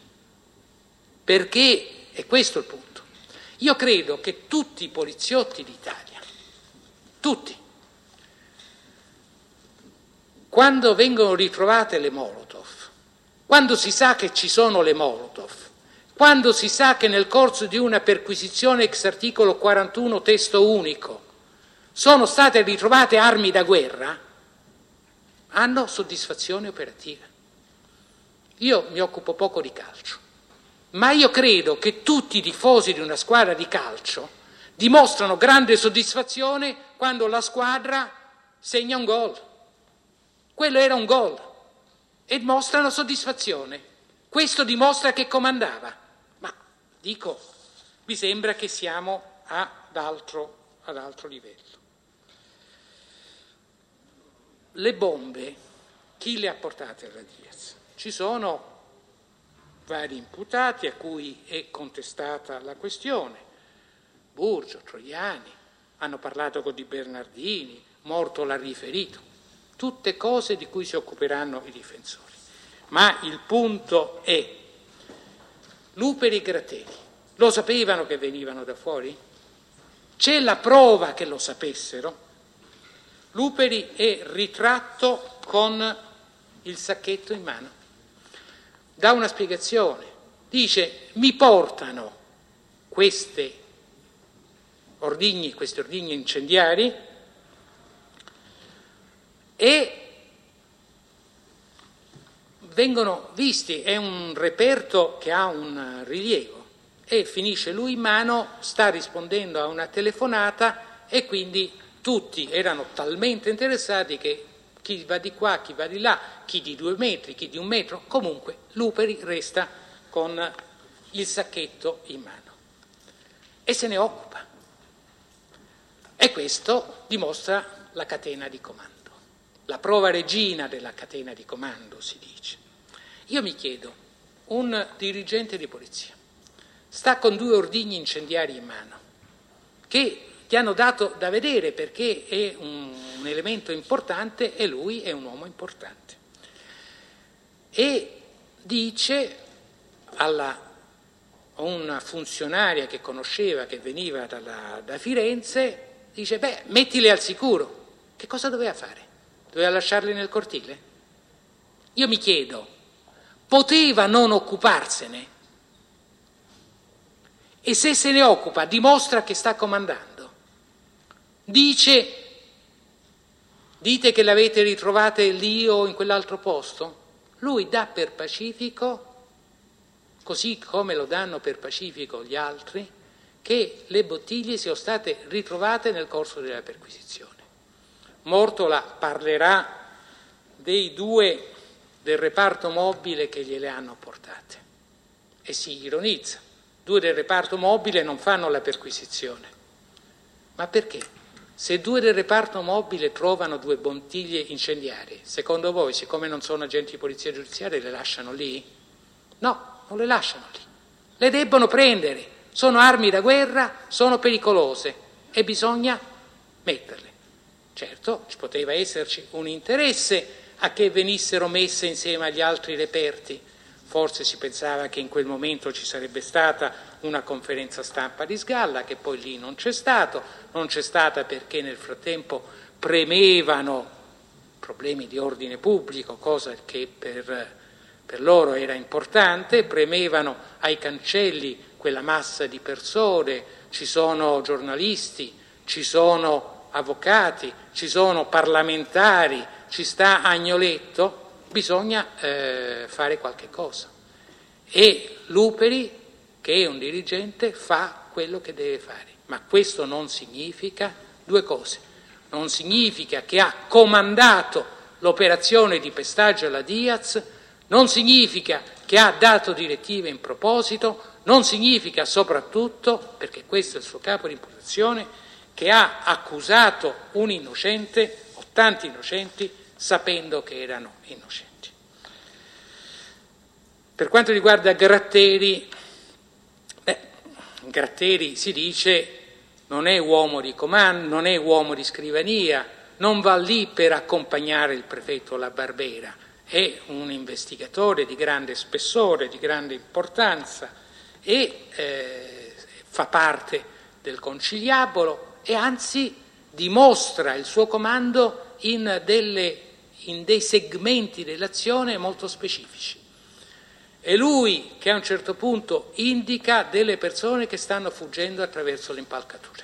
perché è questo il punto. Io credo che tutti i poliziotti d'Italia, tutti, quando vengono ritrovate le Molotov, quando si sa che ci sono le Molotov, quando si sa che nel corso di una perquisizione ex articolo quarantuno testo unico sono state ritrovate armi da guerra, hanno soddisfazione operativa. Io mi occupo poco di calcio, ma io credo che tutti i tifosi di una squadra di calcio dimostrano grande soddisfazione quando la squadra segna un gol. Quello era un gol e mostrano soddisfazione. Questo dimostra che comandava. Ma, dico, mi sembra che siamo ad altro, ad altro livello. Le bombe, chi le ha portate alla Diaz? Ci sono vari imputati a cui è contestata la questione, Burgio, Troiani, hanno parlato con Di Bernardini, Morto l'ha riferito, tutte cose di cui si occuperanno i difensori. Ma il punto è, Luperi e Gratteri lo sapevano che venivano da fuori? C'è la prova che lo sapessero? Luperi è ritratto con il sacchetto in mano. Dà una spiegazione, dice mi portano queste ordigni, questi ordigni incendiari e vengono visti, è un reperto che ha un rilievo e finisce lui in mano, sta rispondendo a una telefonata e quindi tutti erano talmente interessati che chi va di qua, chi va di là, chi di due metri, chi di un metro, comunque Luperi resta con il sacchetto in mano e se ne occupa. E questo dimostra la catena di comando, la prova regina della catena di comando, si dice. Io mi chiedo, un dirigente di polizia sta con due ordigni incendiari in mano che ti hanno dato da vedere perché è un, un elemento importante e lui è un uomo importante. E dice alla, a una funzionaria che conosceva, che veniva dalla, da Firenze, dice, beh, mettili al sicuro. Che cosa doveva fare? Doveva lasciarli nel cortile? Io mi chiedo, poteva non occuparsene? E se se ne occupa, dimostra che sta comandando. Dice, dite che l'avete ritrovate lì o in quell'altro posto? Lui dà per pacifico, così come lo danno per pacifico gli altri, che le bottiglie siano state ritrovate nel corso della perquisizione. Mortola parlerà dei due del reparto mobile che gliele hanno portate e si ironizza. Due del reparto mobile non fanno la perquisizione. Ma perché? Se due del reparto mobile trovano due bottiglie incendiarie, secondo voi, siccome non sono agenti di polizia giudiziaria, le lasciano lì? No, non le lasciano lì. Le debbono prendere. Sono armi da guerra, sono pericolose e bisogna metterle. Certo, ci poteva esserci un interesse a che venissero messe insieme agli altri reperti. forse si pensava che in quel momento ci sarebbe stata una conferenza stampa di Sgalla, che poi lì non c'è stato, non c'è stata perché nel frattempo premevano problemi di ordine pubblico, cosa che per, per loro era importante, premevano ai cancelli quella massa di persone, ci sono giornalisti, ci sono avvocati, ci sono parlamentari, ci sta Agnoletto, bisogna eh, fare qualche cosa. E Luperi, che è un dirigente, fa quello che deve fare. Ma questo non significa due cose. Non significa che ha comandato l'operazione di pestaggio alla Diaz, non significa che ha dato direttive in proposito, non significa soprattutto, perché questo è il suo capo di imputazione, che ha accusato un innocente o tanti innocenti sapendo che erano innocenti. Per quanto riguarda Gratteri, beh, Gratteri si dice non è uomo di comando, non è uomo di scrivania, non va lì per accompagnare il prefetto La Barbera, è un investigatore di grande spessore, di grande importanza e eh, fa parte del conciliabolo e anzi dimostra il suo comando in, delle, in dei segmenti dell'azione molto specifici. È lui che a un certo punto indica delle persone che stanno fuggendo attraverso l'impalcatura.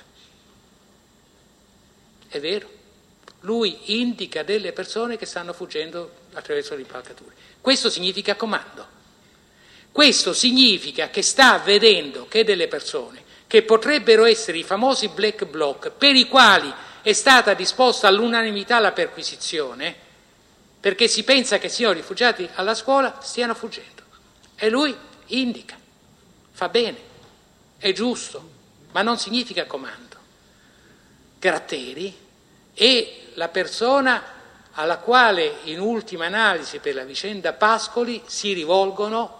È vero? Lui indica delle persone che stanno fuggendo attraverso l'impalcatura. Questo significa comando. Questo significa che sta vedendo che delle persone che potrebbero essere i famosi black bloc per i quali è stata disposta all'unanimità la perquisizione, perché si pensa che siano rifugiati alla scuola, stiano fuggendo. E lui indica, fa bene, è giusto, ma non significa comando. Gratteri è la persona alla quale in ultima analisi per la vicenda Pascoli si rivolgono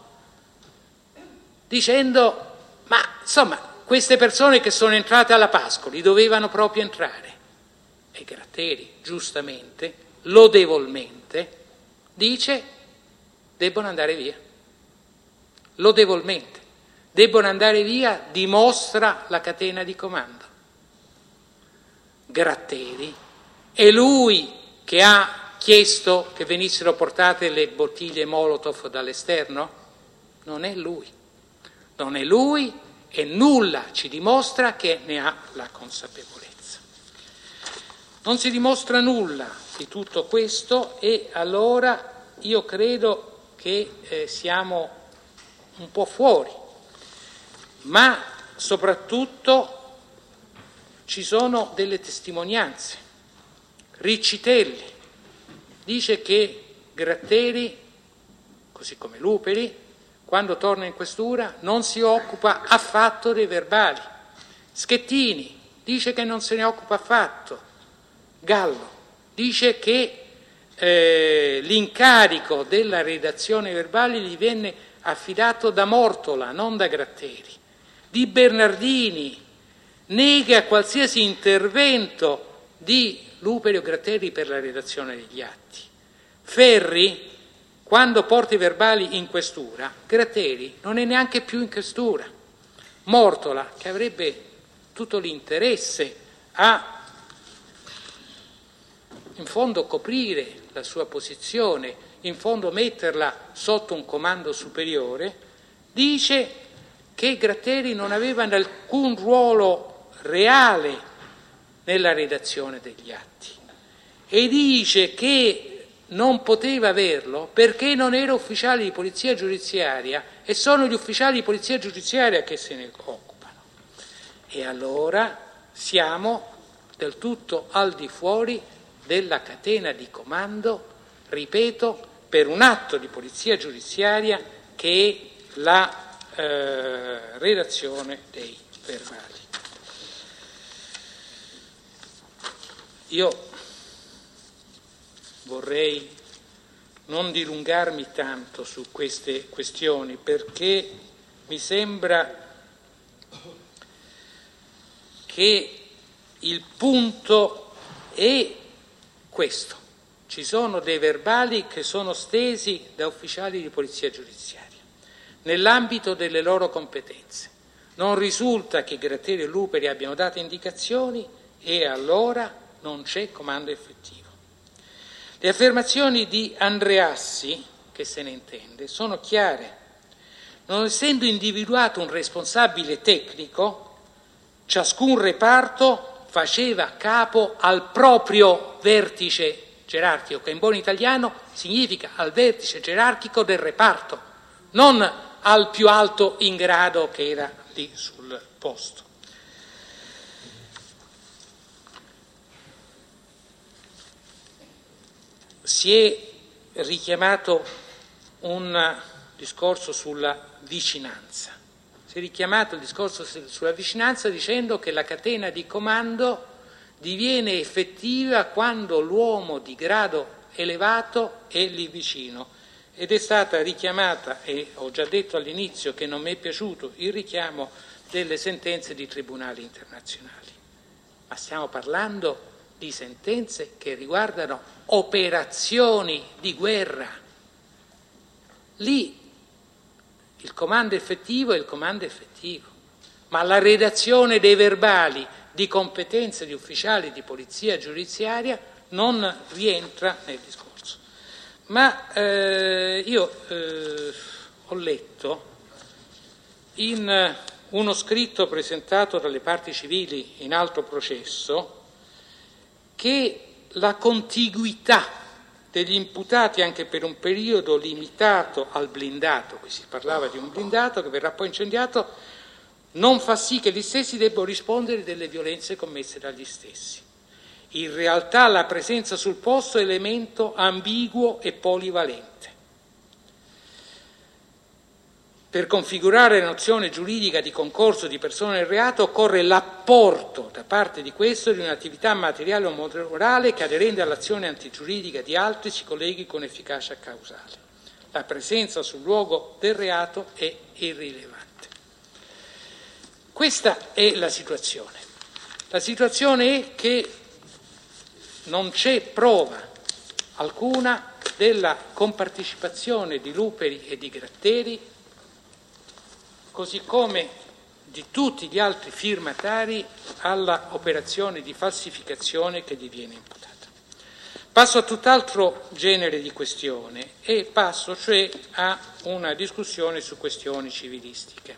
dicendo ma insomma queste persone che sono entrate alla Pascoli dovevano proprio entrare. E Gratteri giustamente, lodevolmente, dice debbono andare via. Lodevolmente, debbono andare via, dimostra la catena di comando. Gratteri è lui che ha chiesto che venissero portate le bottiglie Molotov dall'esterno? Non è lui. Non è lui e nulla ci dimostra che ne ha la consapevolezza. Non si dimostra nulla di tutto questo e allora io credo che eh, siamo un po' fuori, ma soprattutto ci sono delle testimonianze. Riccitelli dice che Gratteri, così come Luperi, quando torna in questura non si occupa affatto dei verbali. Schettini dice che non se ne occupa affatto. Gallo dice che eh, l'incarico della redazione verbali gli venne affidato da Mortola, non da Gratteri. Di Bernardini nega qualsiasi intervento di Luperi o Gratteri per la redazione degli atti. Ferri, quando porta i verbali in questura, Gratteri non è neanche più in questura. Mortola, che avrebbe tutto l'interesse a in fondo coprire la sua posizione, in fondo metterla sotto un comando superiore, dice che Gratteri non aveva alcun ruolo reale nella redazione degli atti e dice che non poteva averlo perché non era ufficiale di polizia giudiziaria e sono gli ufficiali di polizia giudiziaria che se ne occupano. E allora siamo del tutto al di fuori della catena di comando, ripeto, per un atto di polizia giudiziaria che è la eh, redazione dei verbali. Io vorrei non dilungarmi tanto su queste questioni perché mi sembra che il punto è questo. Ci sono dei verbali che sono stesi da ufficiali di polizia giudiziaria. nell'ambito delle loro competenze. Non risulta che Gratteri e Luperi abbiano dato indicazioni e allora non c'è comando effettivo. Le affermazioni di Andreassi, che se ne intende, sono chiare. Non essendo individuato un responsabile tecnico, ciascun reparto faceva capo al proprio vertice gerarchico, che in buon italiano significa al vertice gerarchico del reparto, non al più alto in grado che era lì sul posto. Si è richiamato un discorso sulla vicinanza. Si è richiamato il discorso sulla vicinanza dicendo che la catena di comando diviene effettiva quando l'uomo di grado elevato è lì vicino. Ed è stata richiamata, e ho già detto all'inizio che non mi è piaciuto il richiamo delle sentenze di tribunali internazionali. Ma stiamo parlando di sentenze che riguardano operazioni di guerra. Lì il comando effettivo è il comando effettivo, ma la redazione dei verbali di competenze di ufficiali di polizia giudiziaria non rientra nel discorso. Ma eh, io eh, ho letto in uno scritto presentato dalle parti civili in altro processo che la contiguità degli imputati anche per un periodo limitato al blindato, qui si parlava di un blindato che verrà poi incendiato, non fa sì che gli stessi debbano rispondere delle violenze commesse dagli stessi. In realtà la presenza sul posto è elemento ambiguo e polivalente. Per configurare la nozione giuridica di concorso di persone nel reato occorre l'apporto da parte di questo di un'attività materiale o morale che, aderendo all'azione antigiuridica di altri, si colleghi con efficacia causale. La presenza sul luogo del reato è irrilevante. Questa è la situazione. La situazione è che non c'è prova alcuna della compartecipazione di Luperi e di Gratteri, così come di tutti gli altri firmatari alla operazione di falsificazione che gli viene imputata. Passo a tutt'altro genere di questione e passo cioè a una discussione su questioni civilistiche.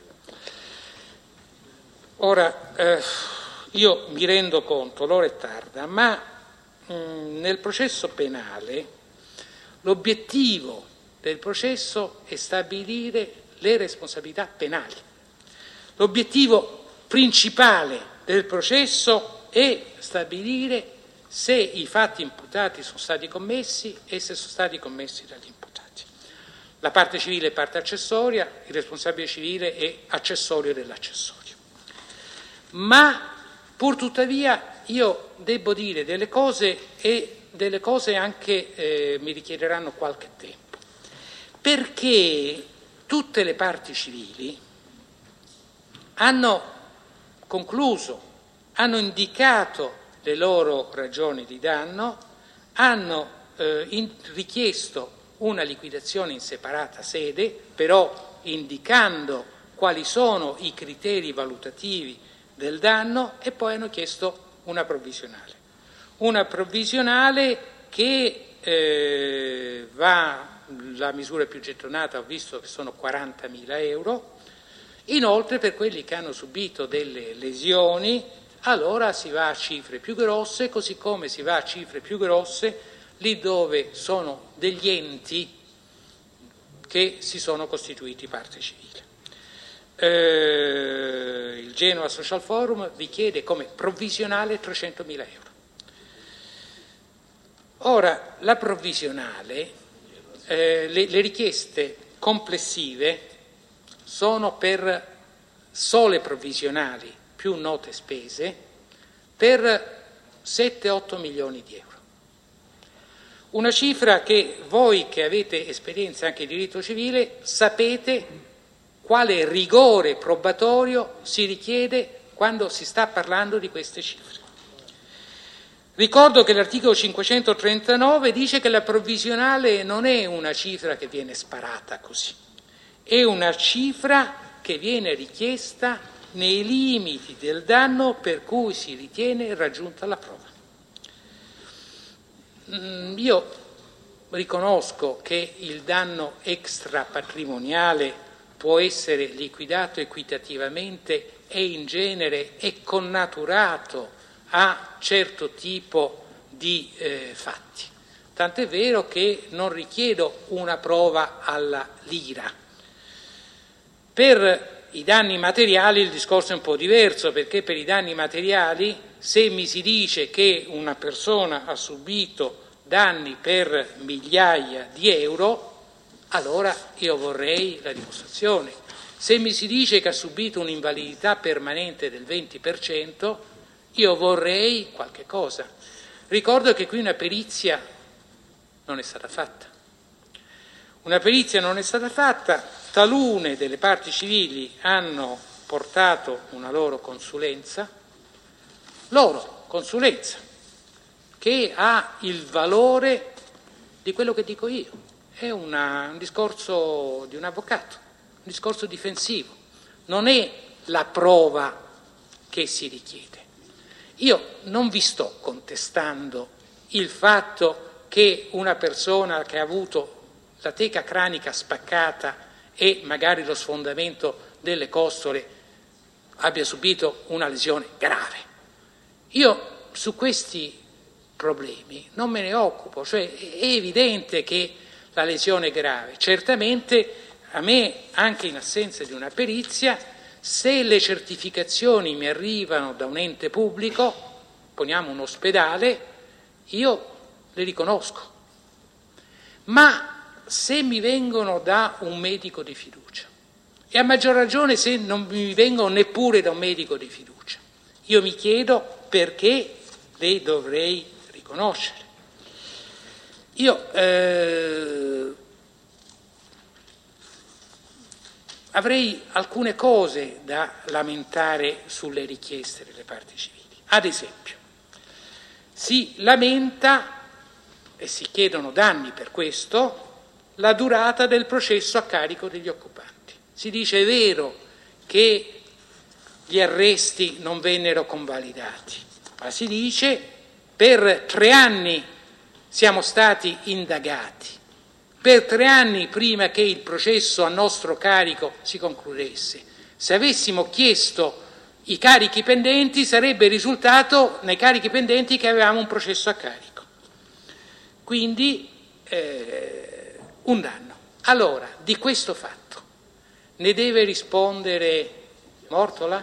Ora, eh, io mi rendo conto, l'ora è tarda, ma mh, nel processo penale l'obiettivo del processo è stabilire le responsabilità penali. L'obiettivo principale del processo è stabilire se i fatti imputati sono stati commessi e se sono stati commessi dagli imputati. La parte civile è parte accessoria, il responsabile civile è accessorio dell'accessorio. Ma pur tuttavia io devo dire delle cose e delle cose anche eh, mi richiederanno qualche tempo, perché tutte le parti civili hanno concluso, hanno indicato le loro ragioni di danno, hanno eh, in, richiesto una liquidazione in separata sede, però indicando quali sono i criteri valutativi del danno, e poi hanno chiesto una provvisionale. Una provvisionale che eh, va... La misura più gettonata ho visto che sono quarantamila euro. Inoltre per quelli che hanno subito delle lesioni allora si va a cifre più grosse, così come si va a cifre più grosse lì dove sono degli enti che si sono costituiti parte civile. Eh, il Genova Social Forum vi chiede come provvisionale trecentomila euro. Ora, la provvisionale, Eh, le, le richieste complessive sono per sole provvisionali più note spese per sette otto milioni di euro. Una cifra che voi che avete esperienza anche di diritto civile sapete quale rigore probatorio si richiede quando si sta parlando di queste cifre. Ricordo che l'articolo cinquecentotrentanove dice che la provvisionale non è una cifra che viene sparata così, è una cifra che viene richiesta nei limiti del danno per cui si ritiene raggiunta la prova. Io riconosco che il danno extrapatrimoniale può essere liquidato equitativamente e in genere è connaturato a certo tipo di eh, fatti. Tant'è vero che non richiedo una prova alla lira. Per i danni materiali il discorso è un po' diverso, perché per i danni materiali, se mi si dice che una persona ha subito danni per migliaia di euro, allora io vorrei la dimostrazione. Se mi si dice che ha subito un'invalidità permanente del venti per cento, io vorrei qualche cosa. Ricordo che qui una perizia non è stata fatta. Una perizia non è stata fatta, talune delle parti civili hanno portato una loro consulenza, loro consulenza, che ha il valore di quello che dico io. È una, un discorso di un avvocato, un discorso difensivo, non è la prova che si richiede. Io non vi sto contestando il fatto che una persona che ha avuto la teca cranica spaccata e magari lo sfondamento delle costole abbia subito una lesione grave. Io su questi problemi non me ne occupo, cioè è evidente che la lesione è grave. Certamente a me, anche in assenza di una perizia, se le certificazioni mi arrivano da un ente pubblico, poniamo un ospedale, io le riconosco. Ma se mi vengono da un medico di fiducia, e a maggior ragione se non mi vengono neppure da un medico di fiducia, io mi chiedo perché le dovrei riconoscere. Io eh, avrei alcune cose da lamentare sulle richieste delle parti civili. Ad esempio, si lamenta e si chiedono danni per questo la durata del processo a carico degli occupanti. Si dice: è vero che gli arresti non vennero convalidati, ma si dice per tre anni siamo stati indagati, per tre anni prima che il processo a nostro carico si concludesse. Se avessimo chiesto i carichi pendenti sarebbe risultato nei carichi pendenti che avevamo un processo a carico. Quindi eh, un danno. Allora, di questo fatto ne deve rispondere Mortola?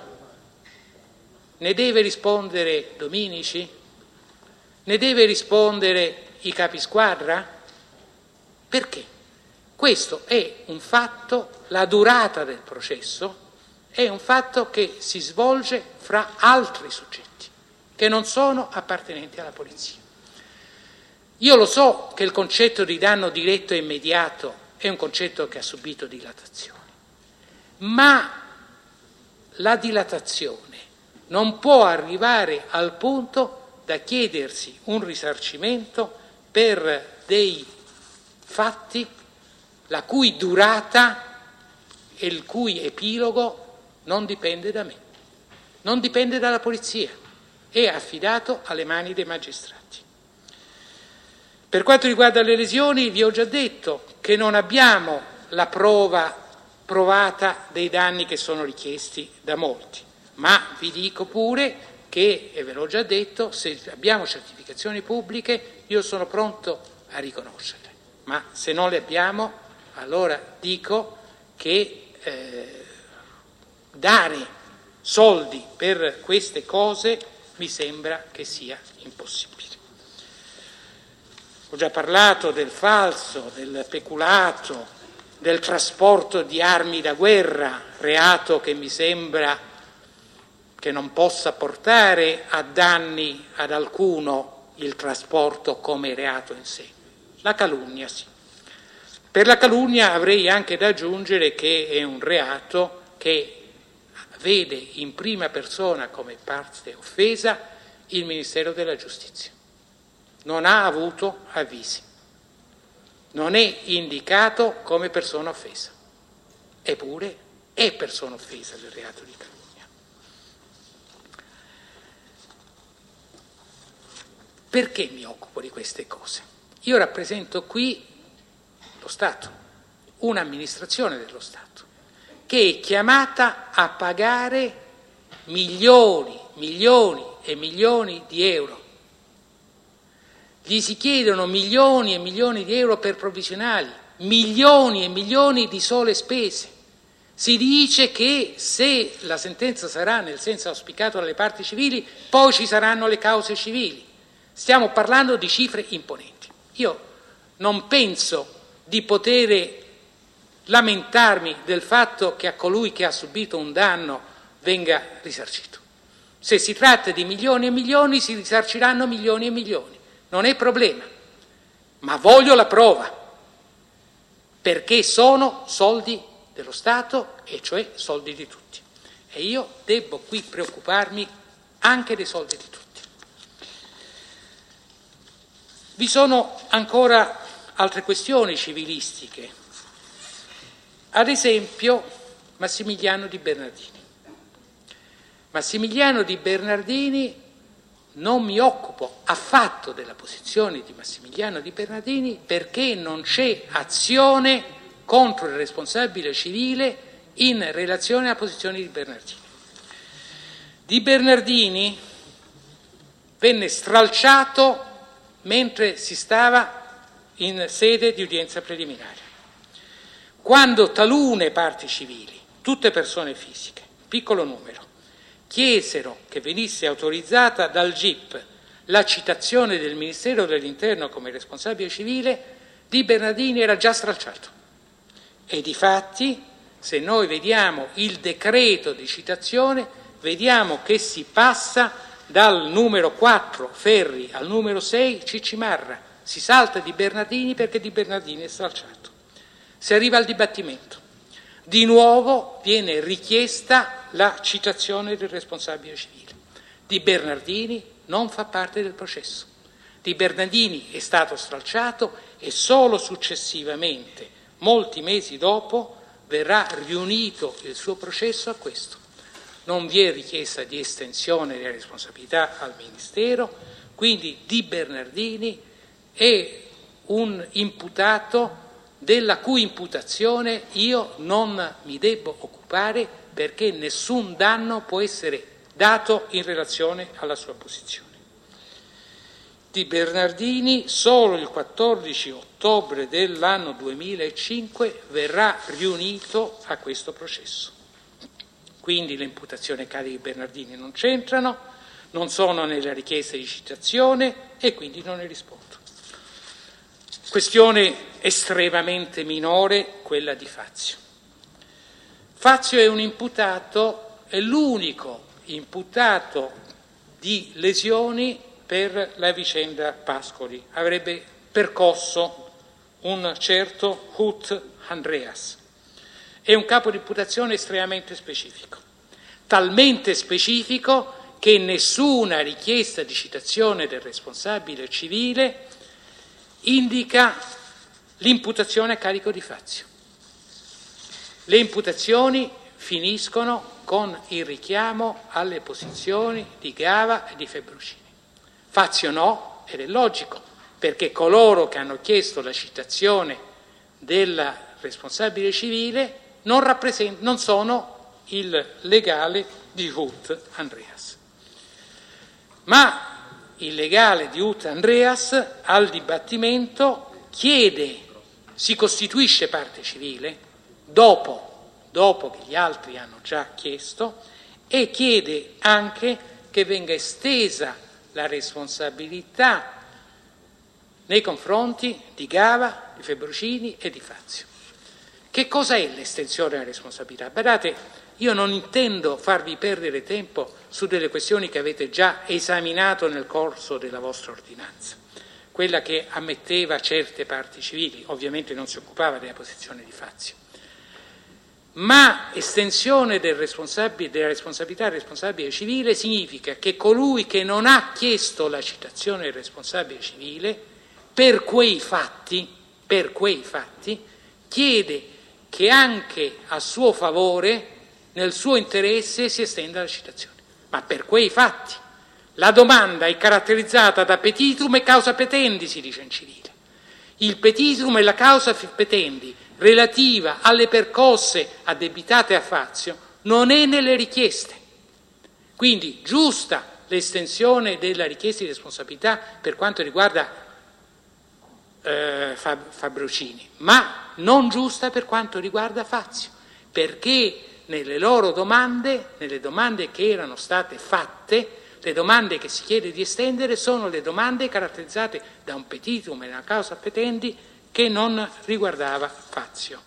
Ne deve rispondere Dominici? Ne deve rispondere i capisquadra? Perché? Questo è un fatto, la durata del processo è un fatto che si svolge fra altri soggetti che non sono appartenenti alla polizia. Io lo so che il concetto di danno diretto e immediato è un concetto che ha subito dilatazione, ma la dilatazione non può arrivare al punto da chiedersi un risarcimento per dei fatti la cui durata e il cui epilogo non dipende da me, non dipende dalla polizia, è affidato alle mani dei magistrati. Per quanto riguarda le lesioni, vi ho già detto che non abbiamo la prova provata dei danni che sono richiesti da molti, ma vi dico pure che, e ve l'ho già detto, se abbiamo certificazioni pubbliche io sono pronto a riconoscerle, ma se non le abbiamo allora dico che eh, dare soldi per queste cose mi sembra che sia impossibile. Ho già parlato del falso, del peculato, del trasporto di armi da guerra, reato che mi sembra che non possa portare a danni ad alcuno il trasporto come reato in sé. La calunnia sì. Per la calunnia avrei anche da aggiungere che è un reato che vede in prima persona come parte offesa il Ministero della Giustizia. Non ha avuto avvisi, non è indicato come persona offesa eppure è persona offesa del reato di calunnia. Perché mi occupo di queste cose? Io rappresento qui lo Stato, un'amministrazione dello Stato, che è chiamata a pagare milioni, milioni e milioni di euro. Gli si chiedono milioni e milioni di euro per provvisionali, milioni e milioni di sole spese. Si dice che se la sentenza sarà nel senso auspicato dalle parti civili, poi ci saranno le cause civili. Stiamo parlando di cifre imponenti. Io non penso di poter lamentarmi del fatto che a colui che ha subito un danno venga risarcito. Se si tratta di milioni e milioni, si risarciranno milioni e milioni. Non è problema, ma voglio la prova, perché sono soldi dello Stato, e cioè soldi di tutti. E io devo qui preoccuparmi anche dei soldi di tutti. Vi sono ancora altre questioni civilistiche. Ad esempio, Massimiliano di Bernardini. Massimiliano di Bernardini, non mi occupo affatto della posizione di Massimiliano di Bernardini perché non c'è azione contro il responsabile civile in relazione alla posizione di Bernardini. Di Bernardini venne stralciato mentre si stava in sede di udienza preliminare. Quando talune parti civili, tutte persone fisiche, piccolo numero, chiesero che venisse autorizzata dal G I P la citazione del Ministero dell'Interno come responsabile civile, Di Bernardini era già stralciato. E difatti, se noi vediamo il decreto di citazione, vediamo che si passa dal numero quattro Ferri al numero sei Cicci Marra. Si salta Di Bernardini perché Di Bernardini è stralciato. Si arriva al dibattimento. Di nuovo viene richiesta la citazione del responsabile civile. Di Bernardini non fa parte del processo. Di Bernardini è stato stralciato e solo successivamente, molti mesi dopo, verrà riunito il suo processo a questo. Non vi è richiesta di estensione delle responsabilità al Ministero, quindi Di Bernardini è un imputato della cui imputazione io non mi debbo occupare perché nessun danno può essere dato in relazione alla sua posizione. Di Bernardini solo il quattordici ottobre dell'anno duemilacinque verrà riunito a questo processo. Quindi le imputazioni a carico di Bernardini non c'entrano, non sono nella richiesta di citazione e quindi non ne rispondo. Questione estremamente minore, quella di Fazio. Fazio è un imputato, è l'unico imputato di lesioni per la vicenda Pascoli. Avrebbe percosso un certo Hut Andreas. È un capo di imputazione estremamente specifico, talmente specifico che nessuna richiesta di citazione del responsabile civile indica l'imputazione a carico di Fazio. Le imputazioni finiscono con il richiamo alle posizioni di Gava e di Febbrucini. Fazio no, ed è logico, perché coloro che hanno chiesto la citazione del responsabile civile non, rappresent- non sono il legale di Hut Andreas. Ma il legale di Hut Andreas al dibattimento chiede, si costituisce parte civile dopo, dopo che gli altri hanno già chiesto, e chiede anche che venga estesa la responsabilità nei confronti di Gava, di Febbrucini e di Fazio. Che cosa è l'estensione della responsabilità? Guardate, io non intendo farvi perdere tempo su delle questioni che avete già esaminato nel corso della vostra ordinanza. Quella che ammetteva certe parti civili, ovviamente non si occupava della posizione di Fazio. Ma estensione del responsabile, della responsabilità del responsabile civile significa che colui che non ha chiesto la citazione del responsabile civile per quei fatti, per quei fatti chiede che anche a suo favore, nel suo interesse, si estenda la citazione. Ma per quei fatti. La domanda è caratterizzata da petitum e causa petendi, si dice in civile. Il petitum è la causa petendi relativa alle percosse addebitate a Fazio non è nelle richieste. Quindi giusta l'estensione della richiesta di responsabilità per quanto riguarda eh, Fab- Fabrocini, ma non giusta per quanto riguarda Fazio, perché nelle loro domande, nelle domande che erano state fatte, le domande che si chiede di estendere sono le domande caratterizzate da un petitum e una causa petendi che non riguardava Fazio.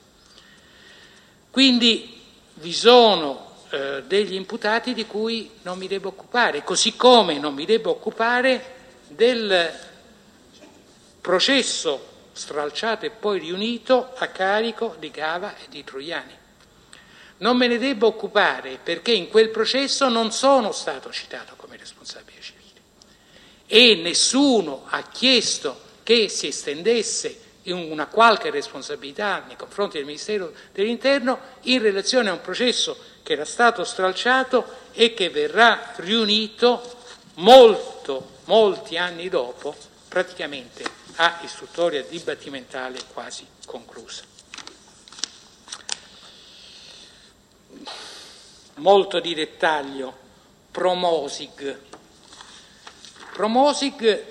Quindi vi sono eh, degli imputati di cui non mi devo occupare, così come non mi devo occupare del processo stralciato e poi riunito a carico di Gava e di Troiani. Non me ne devo occupare perché in quel processo non sono stato citato come responsabile civile e nessuno ha chiesto che si estendesse una qualche responsabilità nei confronti del Ministero dell'Interno in relazione a un processo che era stato stralciato e che verrà riunito molto, molti anni dopo, praticamente a istruttoria dibattimentale quasi conclusa. Molto di dettaglio, Promosig. Promosig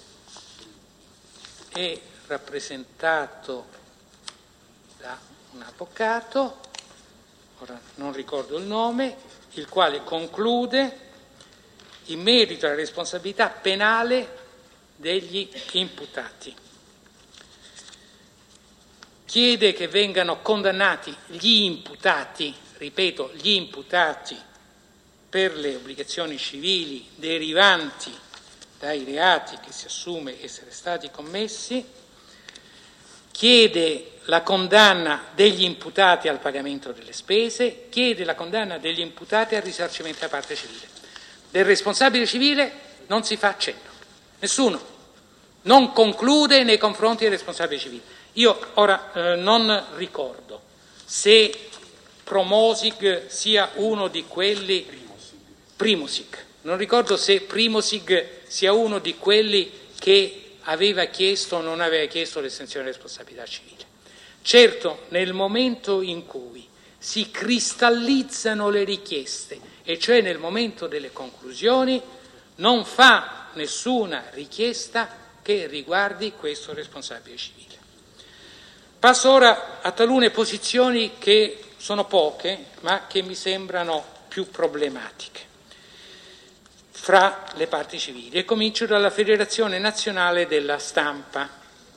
è rappresentato da un avvocato, ora non ricordo il nome, il quale conclude in merito alla responsabilità penale degli imputati. Chiede che vengano condannati gli imputati, ripeto, gli imputati per le obbligazioni civili derivanti dai reati che si assume essere stati commessi, chiede la condanna degli imputati al pagamento delle spese, chiede la condanna degli imputati al risarcimento da parte civile. Del responsabile civile non si fa accenno, nessuno, non conclude nei confronti del responsabile civile. Io ora eh, non ricordo se Promosig sia uno di quelli, Primosig, non ricordo se Primosig sia uno di quelli che aveva chiesto o non aveva chiesto l'estensione della responsabilità civile. Certo, nel momento in cui si cristallizzano le richieste, e cioè nel momento delle conclusioni, non fa nessuna richiesta che riguardi questo responsabile civile. Passo ora a talune posizioni che sono poche, ma che mi sembrano più problematiche fra le parti civili. E comincio dalla Federazione Nazionale della Stampa.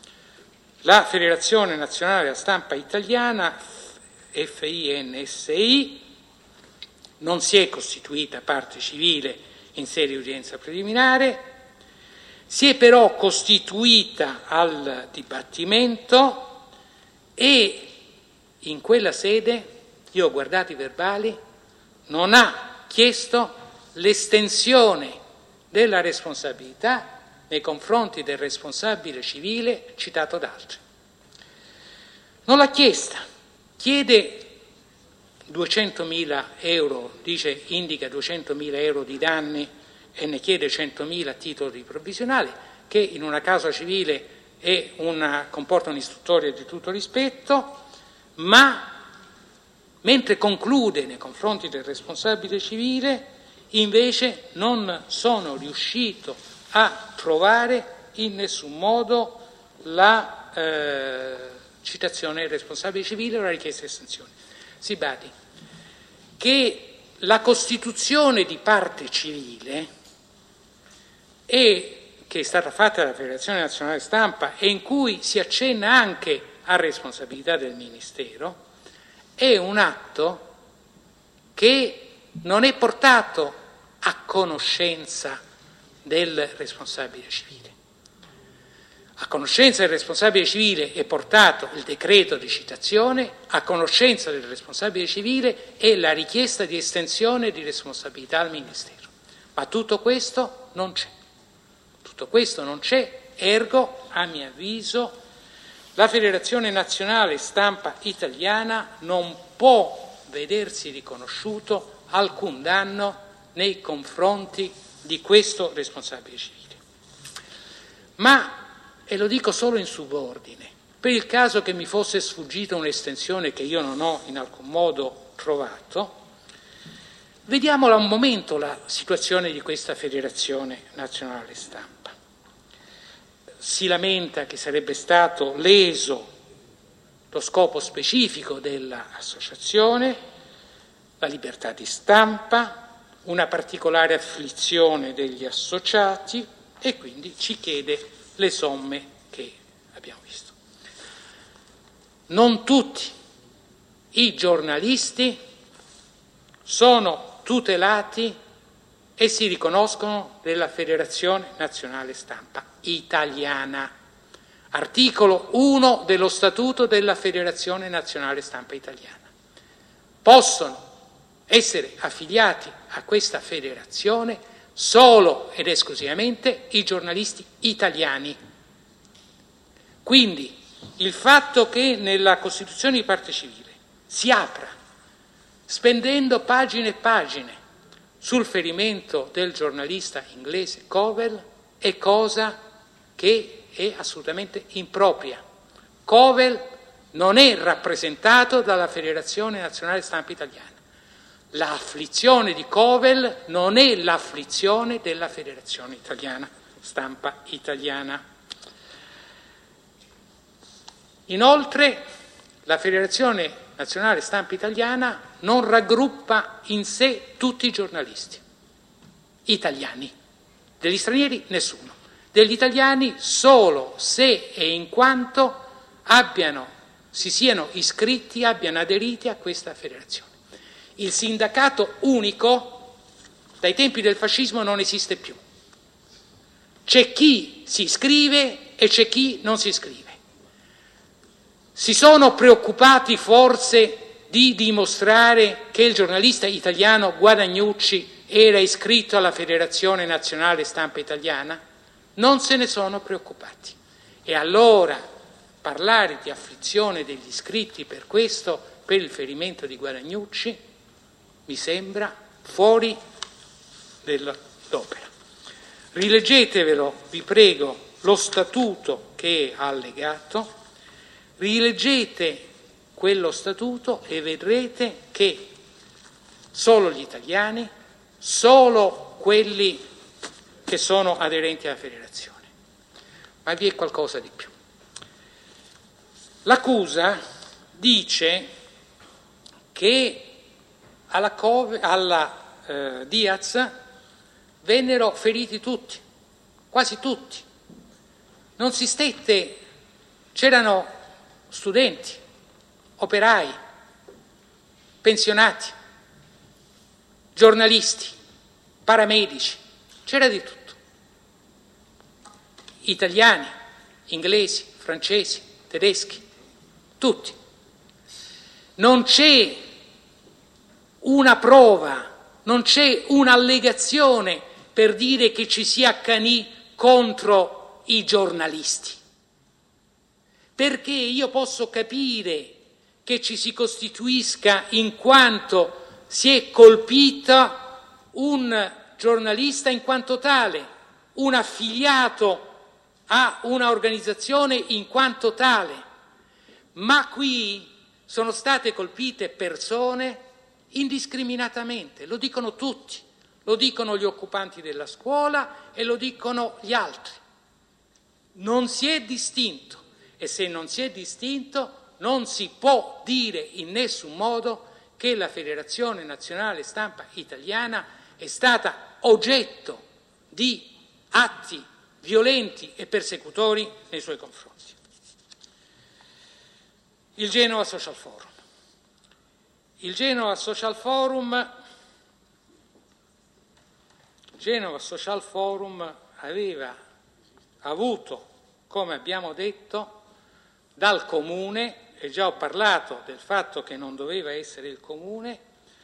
La Federazione Nazionale della Stampa Italiana, F I N S I, non si è costituita parte civile in sede di udienza preliminare, si è però costituita al dibattimento e in quella sede, io ho guardato i verbali, non ha chiesto l'estensione della responsabilità nei confronti del responsabile civile citato da altri. Non l'ha chiesta, chiede duecentomila euro, dice indica duecentomila euro di danni e ne chiede centomila a titolo di provvisionale, che in una causa civile è una, comporta un'istruttoria di tutto rispetto, ma mentre conclude nei confronti del responsabile civile, invece non sono riuscito a trovare in nessun modo la eh, citazione del responsabile civile o la richiesta di estensione. Si badi che la costituzione di parte civile e che è stata fatta dalla Federazione Nazionale Stampa e in cui si accenna anche a responsabilità del Ministero, è un atto che non è portato a conoscenza del responsabile civile. A conoscenza del responsabile civile è portato il decreto di citazione, a conoscenza del responsabile civile è la richiesta di estensione di responsabilità al Ministero. Ma tutto questo non c'è. Tutto questo non c'è, ergo, a mio avviso, la Federazione Nazionale Stampa Italiana non può vedersi riconosciuto alcun danno nei confronti di questo responsabile civile. Ma, e lo dico solo in subordine, per il caso che mi fosse sfuggita un'estensione che io non ho in alcun modo trovato, vediamola un momento la situazione di questa Federazione Nazionale Stampa. Si lamenta che sarebbe stato leso lo scopo specifico dell'associazione, la libertà di stampa, una particolare afflizione degli associati e quindi ci chiede le somme che abbiamo visto. Non tutti i giornalisti sono tutelati e si riconoscono nella Federazione Nazionale Stampa Italiana. Articolo uno dello Statuto della Federazione Nazionale Stampa Italiana. Possono essere affiliati a questa federazione solo ed esclusivamente i giornalisti italiani. Quindi il fatto che nella Costituzione di parte civile si apra, spendendo pagine e pagine sul ferimento del giornalista inglese Covell, è cosa che è assolutamente impropria. Covell non è rappresentato dalla Federazione Nazionale Stampa Italiana. L'afflizione di Covell non è l'afflizione della Federazione Italiana Stampa Italiana. Inoltre, la Federazione Nazionale Stampa Italiana non raggruppa in sé tutti i giornalisti italiani. Degli stranieri nessuno. Degli italiani solo se e in quanto abbiano, si siano iscritti, abbiano aderiti a questa federazione. Il sindacato unico dai tempi del fascismo non esiste più. C'è chi si iscrive e c'è chi non si iscrive. Si sono preoccupati forse di dimostrare che il giornalista italiano Guadagnucci era iscritto alla Federazione Nazionale Stampa Italiana? Non se ne sono preoccupati. E allora parlare di afflizione degli iscritti per questo, per il ferimento di Guadagnucci, mi sembra fuori dell'opera. Rileggetevelo, vi prego, lo statuto che è allegato, rileggete quello statuto e vedrete che solo gli italiani, solo quelli che sono aderenti alla federazione. Ma vi è qualcosa di più. L'accusa dice che alla, Cove, alla eh, Diaz vennero feriti tutti, quasi tutti. Non si stette, c'erano studenti, operai, pensionati, giornalisti, paramedici, c'era di tutto. Italiani, inglesi, francesi, tedeschi, tutti. Non c'è una prova, non c'è un'allegazione per dire che ci si accanì contro i giornalisti. Perché io posso capire che ci si costituisca in quanto si è colpito un giornalista in quanto tale, un affiliato a una organizzazione in quanto tale, ma qui sono state colpite persone indiscriminatamente, lo dicono tutti, lo dicono gli occupanti della scuola e lo dicono gli altri. Non si è distinto e se non si è distinto non si può dire in nessun modo che la Federazione Nazionale Stampa Italiana è stata oggetto di atti violenti e persecutori nei suoi confronti. Il Genova Social Forum. Il Genova Social Forum, Genova Social Forum aveva avuto, come abbiamo detto, dal Comune, e già ho parlato del fatto che non doveva essere il Comune,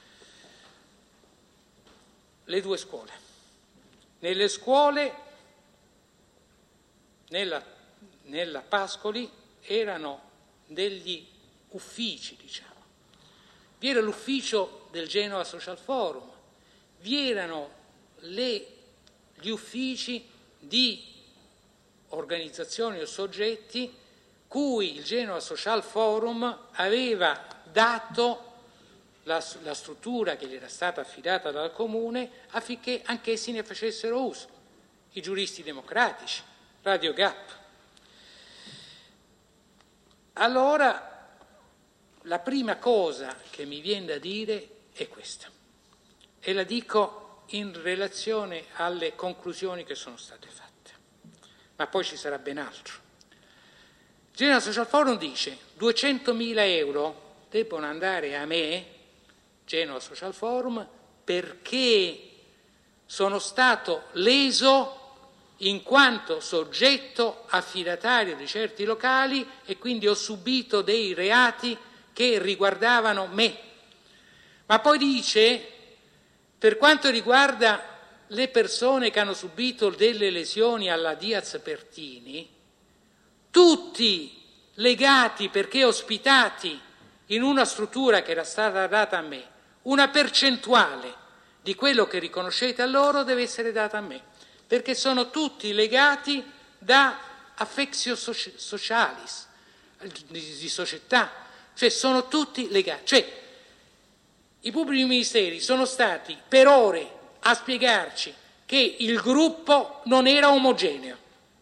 le due scuole. Nelle scuole, nella, nella Pascoli, erano degli uffici, diciamo. Vi era l'ufficio del Genova Social Forum, vi erano le, gli uffici di organizzazioni o soggetti cui il Genova Social Forum aveva dato la, la struttura che gli era stata affidata dal Comune affinché anch'essi ne facessero uso. I giuristi democratici, Radio Gap. Allora, la prima cosa che mi viene da dire è questa, e la dico in relazione alle conclusioni che sono state fatte, ma poi ci sarà ben altro. Il Genova Social Forum dice duecentomila euro debbono andare a me, Genova Social Forum, perché sono stato leso in quanto soggetto affidatario di certi locali e quindi ho subito dei reati che riguardavano me. Ma poi dice, per quanto riguarda le persone che hanno subito delle lesioni alla Diaz Pertini, tutti legati perché ospitati in una struttura che era stata data a me, una percentuale di quello che riconoscete a loro deve essere data a me, perché sono tutti legati da affectio socialis, di società, cioè sono tutti legati. Cioè, i pubblici ministeri sono stati per ore a spiegarci che il gruppo non era omogeneo.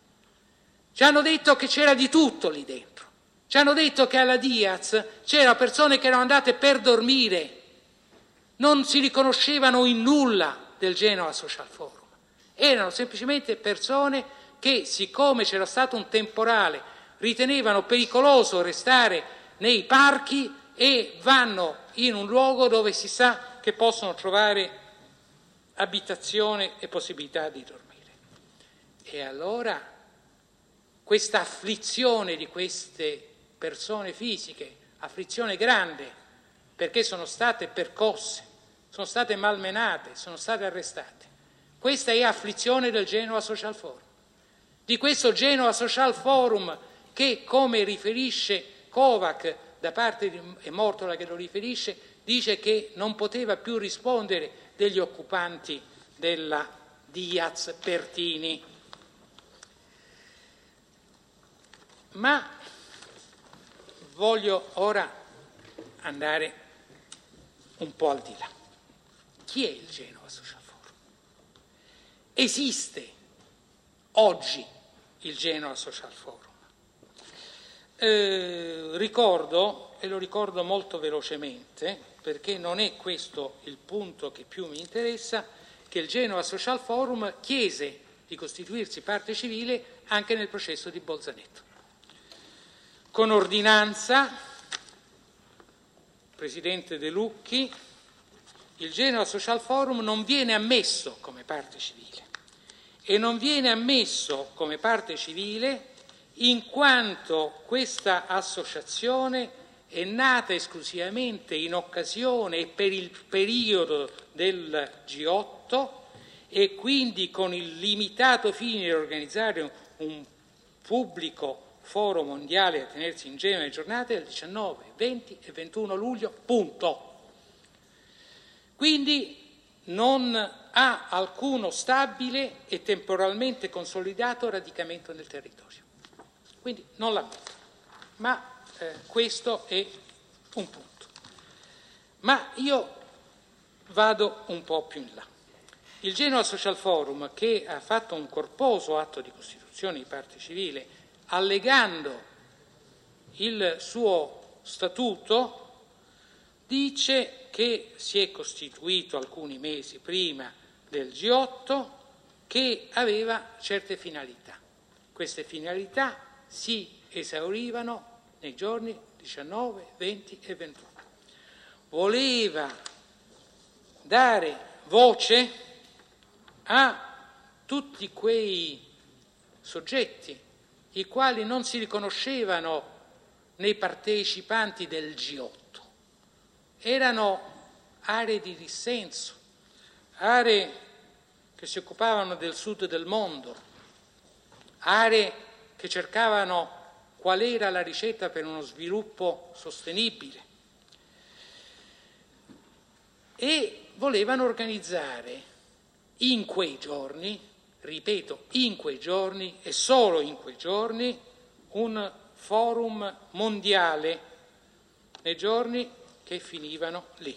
Ci hanno detto che c'era di tutto lì dentro. Ci hanno detto che alla Diaz c'erano persone che erano andate per dormire, non si riconoscevano in nulla del Genova Social Forum. Erano semplicemente persone che, siccome c'era stato un temporale, ritenevano pericoloso restare nei parchi e vanno in un luogo dove si sa che possono trovare abitazione e possibilità di dormire. E allora questa afflizione di queste persone fisiche, afflizione grande, perché sono state percosse, sono state malmenate, sono state arrestate. Questa è afflizione del Genova Social Forum. Di questo Genova Social Forum che, come riferisce Kovac, da parte di è Mortola che lo riferisce, dice che non poteva più rispondere degli occupanti della Diaz Pertini. Ma voglio ora andare un po' al di là. Chi è il Genova Social Forum? Esiste oggi il Genova Social Forum? Eh, ricordo, e lo ricordo molto velocemente, perché non è questo il punto che più mi interessa, che il Genova Social Forum chiese di costituirsi parte civile anche nel processo di Bolzaneto. Con ordinanza, presidente De Lucchi, il Genova Social Forum non viene ammesso come parte civile e non viene ammesso come parte civile in quanto questa associazione è nata esclusivamente in occasione e per il periodo del G otto e quindi con il limitato fine di organizzare un pubblico foro mondiale a tenersi in Genova le giornate del diciannove, venti e ventuno luglio, punto. Quindi non ha alcuno stabile e temporalmente consolidato radicamento nel territorio. Quindi non l'ammetto, ma eh, questo è un punto. Ma io vado un po' più in là. Il Genova Social Forum, che ha fatto un corposo atto di costituzione di parte civile, allegando il suo statuto, dice che si è costituito alcuni mesi prima del G otto, che aveva certe finalità. Queste finalità si esaurivano nei giorni diciannove, venti e ventuno. Voleva dare voce a tutti quei soggetti i quali non si riconoscevano nei partecipanti del G otto. Erano aree di dissenso, aree che si occupavano del sud del mondo, aree che cercavano qual era la ricetta per uno sviluppo sostenibile, e volevano organizzare in quei giorni, ripeto, in quei giorni e solo in quei giorni, un forum mondiale nei giorni che finivano lì.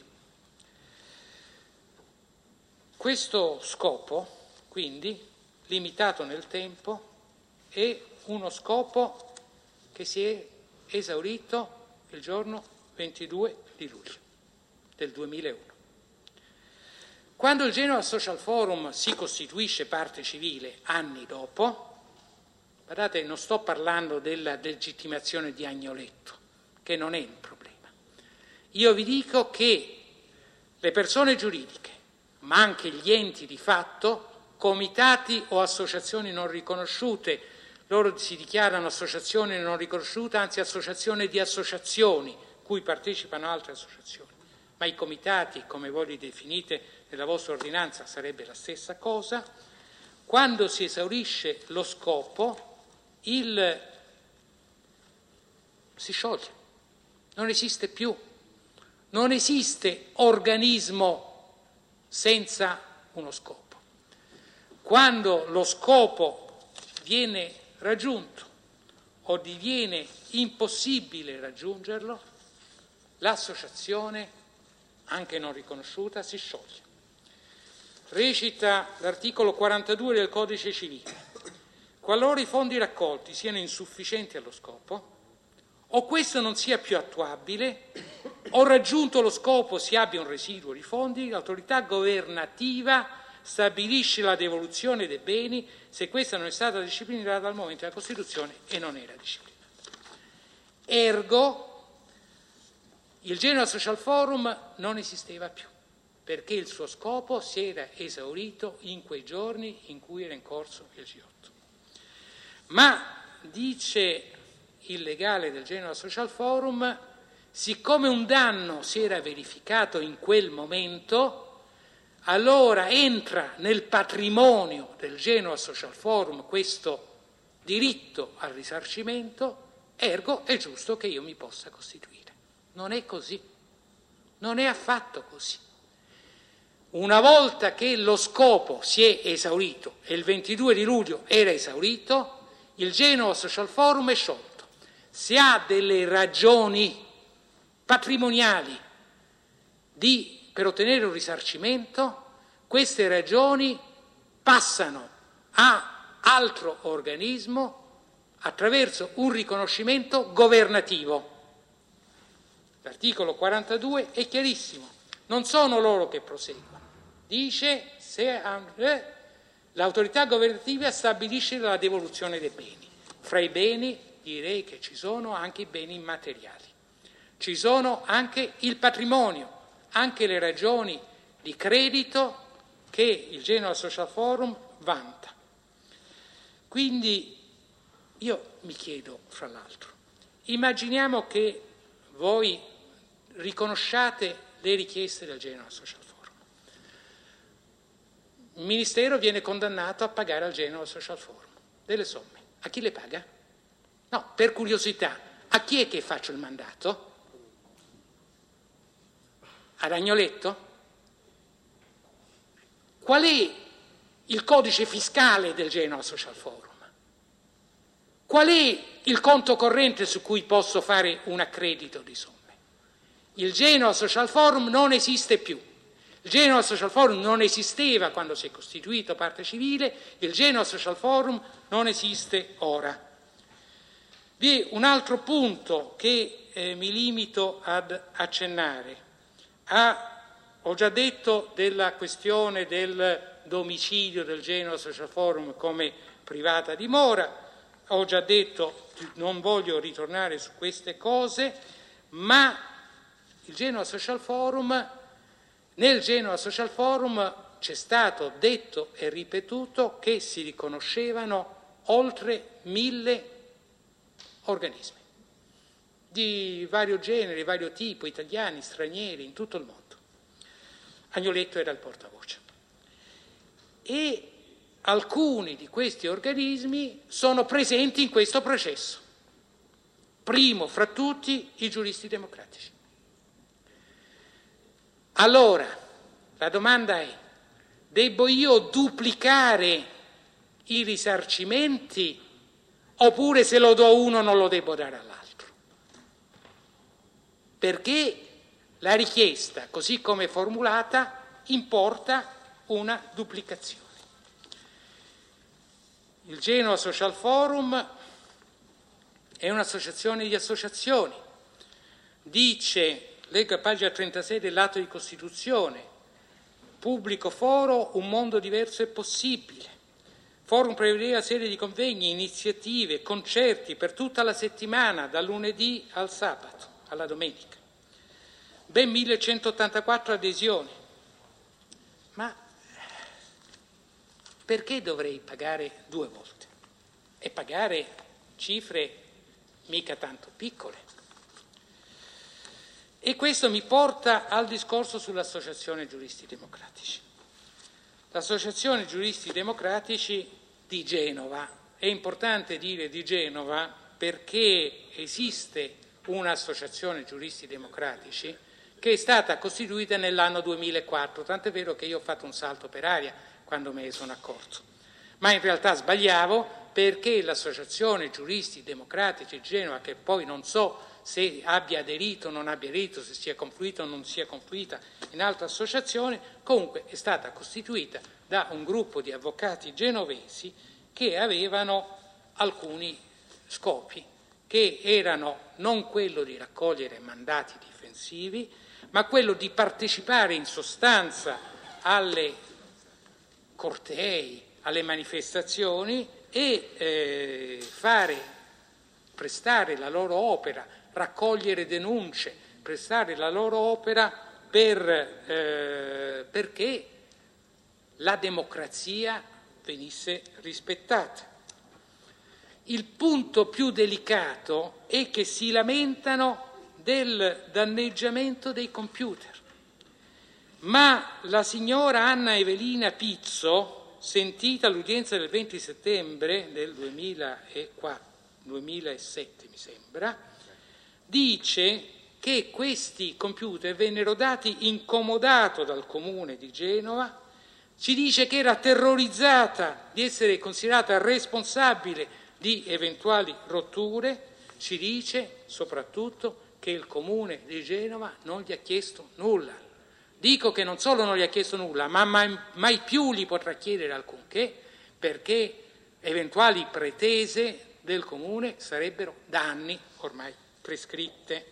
Questo scopo, quindi, limitato nel tempo, è uno scopo che si è esaurito il giorno ventidue di luglio del duemilauno. Quando il Genova Social Forum si costituisce parte civile anni dopo, guardate, non sto parlando della legittimazione di Agnoletto, che non è un problema. Io vi dico che le persone giuridiche, ma anche gli enti di fatto, comitati o associazioni non riconosciute, loro si dichiarano associazioni non riconosciute, anzi associazioni di associazioni, cui partecipano altre associazioni. Ma i comitati, come voi li definite nella vostra ordinanza, sarebbe la stessa cosa. Quando si esaurisce lo scopo, il si scioglie, non esiste più, non esiste organismo senza uno scopo. Quando lo scopo viene raggiunto o diviene impossibile raggiungerlo, l'associazione, anche non riconosciuta, si scioglie. Recita l'articolo quarantadue del Codice Civile: qualora i fondi raccolti siano insufficienti allo scopo, o questo non sia più attuabile, o raggiunto lo scopo si abbia un residuo di fondi, l'autorità governativa stabilisce la devoluzione dei beni se questa non è stata disciplinata al momento della Costituzione e non era disciplinata. Ergo, il Genova Social Forum non esisteva più, perché il suo scopo si era esaurito in quei giorni in cui era in corso il G otto. Ma, dice il legale del Genova Social Forum, siccome un danno si era verificato in quel momento, allora entra nel patrimonio del Genova Social Forum questo diritto al risarcimento, ergo è giusto che io mi possa costituire. Non è così, non è affatto così. Una volta che lo scopo si è esaurito e il ventidue di luglio era esaurito, il Genova Social Forum è sciolto. Se ha delle ragioni patrimoniali di, per ottenere un risarcimento, queste ragioni passano a altro organismo attraverso un riconoscimento governativo. L'articolo quarantadue è chiarissimo, non sono loro che proseguono. Dice se eh, l'autorità governativa stabilisce la devoluzione dei beni. Fra i beni direi che ci sono anche i beni immateriali, ci sono anche il patrimonio, anche le ragioni di credito che il Genova Social Forum vanta. Quindi io mi chiedo, fra l'altro, immaginiamo che voi riconosciate le richieste del Genova Social Forum. Il Ministero viene condannato a pagare al Genova Social Forum delle somme. A chi le paga? No, per curiosità, a chi è che faccio il mandato? Ad Agnoletto? Qual è il codice fiscale del Genova Social Forum? Qual è il conto corrente su cui posso fare un accredito di somme? Il Genova Social Forum non esiste più. Il Genova Social Forum non esisteva quando si è costituito parte civile, il Genova Social Forum non esiste ora. Vi è un altro punto che eh, mi limito ad accennare. Ah, ho già detto della questione del domicilio del Genova Social Forum come privata dimora, ho già detto, non voglio ritornare su queste cose, ma il Genova Social Forum, nel Genova Social Forum c'è stato detto e ripetuto che si riconoscevano oltre mille organismi di vario genere, vario tipo, italiani, stranieri, in tutto il mondo. Agnoletto era il portavoce. E alcuni di questi organismi sono presenti in questo processo. primo fra tutti i giuristi democratici. Allora, la domanda è: debbo io duplicare i risarcimenti oppure se lo do a uno non lo devo dare all'altro? Perché la richiesta, così come formulata, importa una duplicazione. Il Genova Social Forum è un'associazione di associazioni. Dice, leggo a pagina trentasei dell'atto di Costituzione, pubblico foro, un mondo diverso è possibile. Forum prevedeva serie di convegni, iniziative, concerti per tutta la settimana, dal lunedì al sabato, alla domenica. Ben millecentottantaquattro adesioni. Ma perché dovrei pagare due volte? E pagare cifre mica tanto piccole. E questo mi porta al discorso sull'Associazione Giuristi Democratici. L'Associazione Giuristi Democratici di Genova, è importante dire di Genova perché esiste un'Associazione Giuristi Democratici che è stata costituita nell'anno duemilaquattro, tant'è vero che io ho fatto un salto per aria quando me ne sono accorto. Ma in realtà sbagliavo, perché l'Associazione Giuristi Democratici di Genova, che poi non so se abbia aderito o non abbia aderito, se sia confluita o non sia confluita in altre associazioni, comunque è stata costituita da un gruppo di avvocati genovesi che avevano alcuni scopi, che erano non quello di raccogliere mandati difensivi, ma quello di partecipare in sostanza alle cortei, alle manifestazioni e eh, fare, prestare la loro opera, raccogliere denunce, prestare la loro opera per, eh, perché la democrazia venisse rispettata. Il punto più delicato è che si lamentano del danneggiamento dei computer, ma la signora Anna Evelina Pizzo, sentita all'udienza del venti settembre del duemilaquattro, duemilasette mi sembra, dice che questi computer vennero dati in comodato dal Comune di Genova, ci dice che era terrorizzata di essere considerata responsabile di eventuali rotture, ci dice soprattutto che il Comune di Genova non gli ha chiesto nulla. Dico che non solo non gli ha chiesto nulla, ma mai, mai più gli potrà chiedere alcunché, perché eventuali pretese del Comune sarebbero da anni ormai prescritte.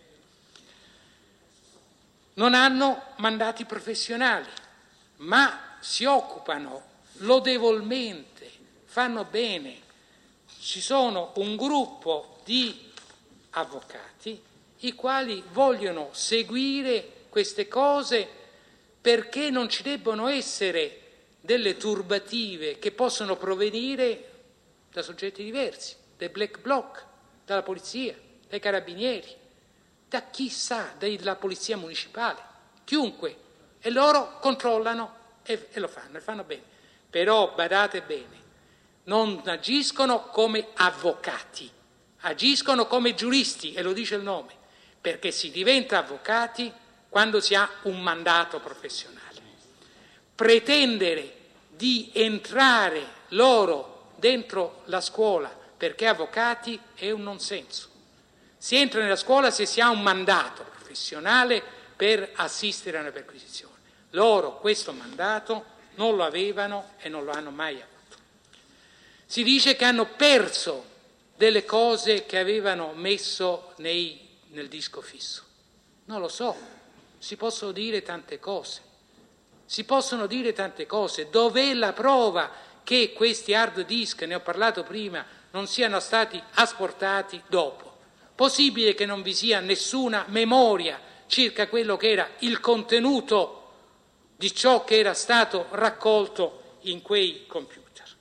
Non hanno mandati professionali, ma si occupano lodevolmente, fanno bene. Ci sono un gruppo di avvocati i quali vogliono seguire queste cose perché non ci debbono essere delle turbative che possono provenire da soggetti diversi, dai black bloc, dalla polizia, dai carabinieri, da chi sa, dalla polizia municipale, chiunque, e loro controllano e, e lo fanno, e fanno bene. Però badate bene, non agiscono come avvocati, agiscono come giuristi, e lo dice il nome, perché si diventa avvocati quando si ha un mandato professionale. Pretendere di entrare loro dentro la scuola perché avvocati è un non senso. Si entra nella scuola se si ha un mandato professionale per assistere a una perquisizione. Loro questo mandato non lo avevano e non lo hanno mai avuto. Si dice che hanno perso delle cose che avevano messo nei, nel disco fisso. Non lo so, si possono dire tante cose. Si possono dire tante cose. Dov'è la prova che questi hard disk, ne ho parlato prima, non siano stati asportati dopo? Possibile che non vi sia nessuna memoria circa quello che era il contenuto di ciò che era stato raccolto in quei computer?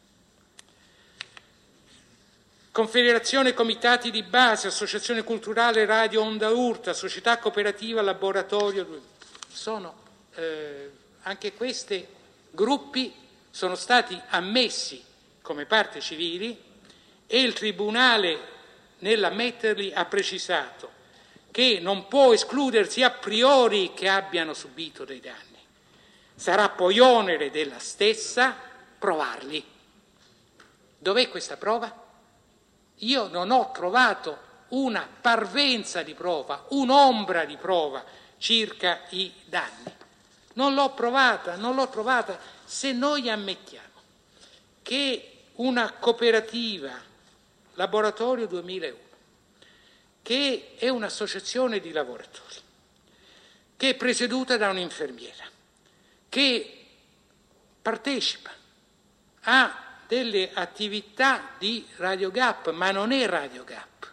Confederazione Comitati di Base, Associazione Culturale Radio Onda Urta, Società Cooperativa Laboratorio, sono eh, anche questi gruppi sono stati ammessi come parti civili e il Tribunale nell'ammetterli, ha precisato che non può escludersi a priori che abbiano subito dei danni. Sarà poi onere della stessa provarli. Dov'è questa prova? Io non ho trovato una parvenza di prova, un'ombra di prova circa i danni. Non l'ho provata, non l'ho trovata. Se noi ammettiamo che una cooperativa, Laboratorio duemilauno, che è un'associazione di lavoratori, che è presieduta da un'infermiera, che partecipa a delle attività di Radio Gap, ma non è Radio Gap.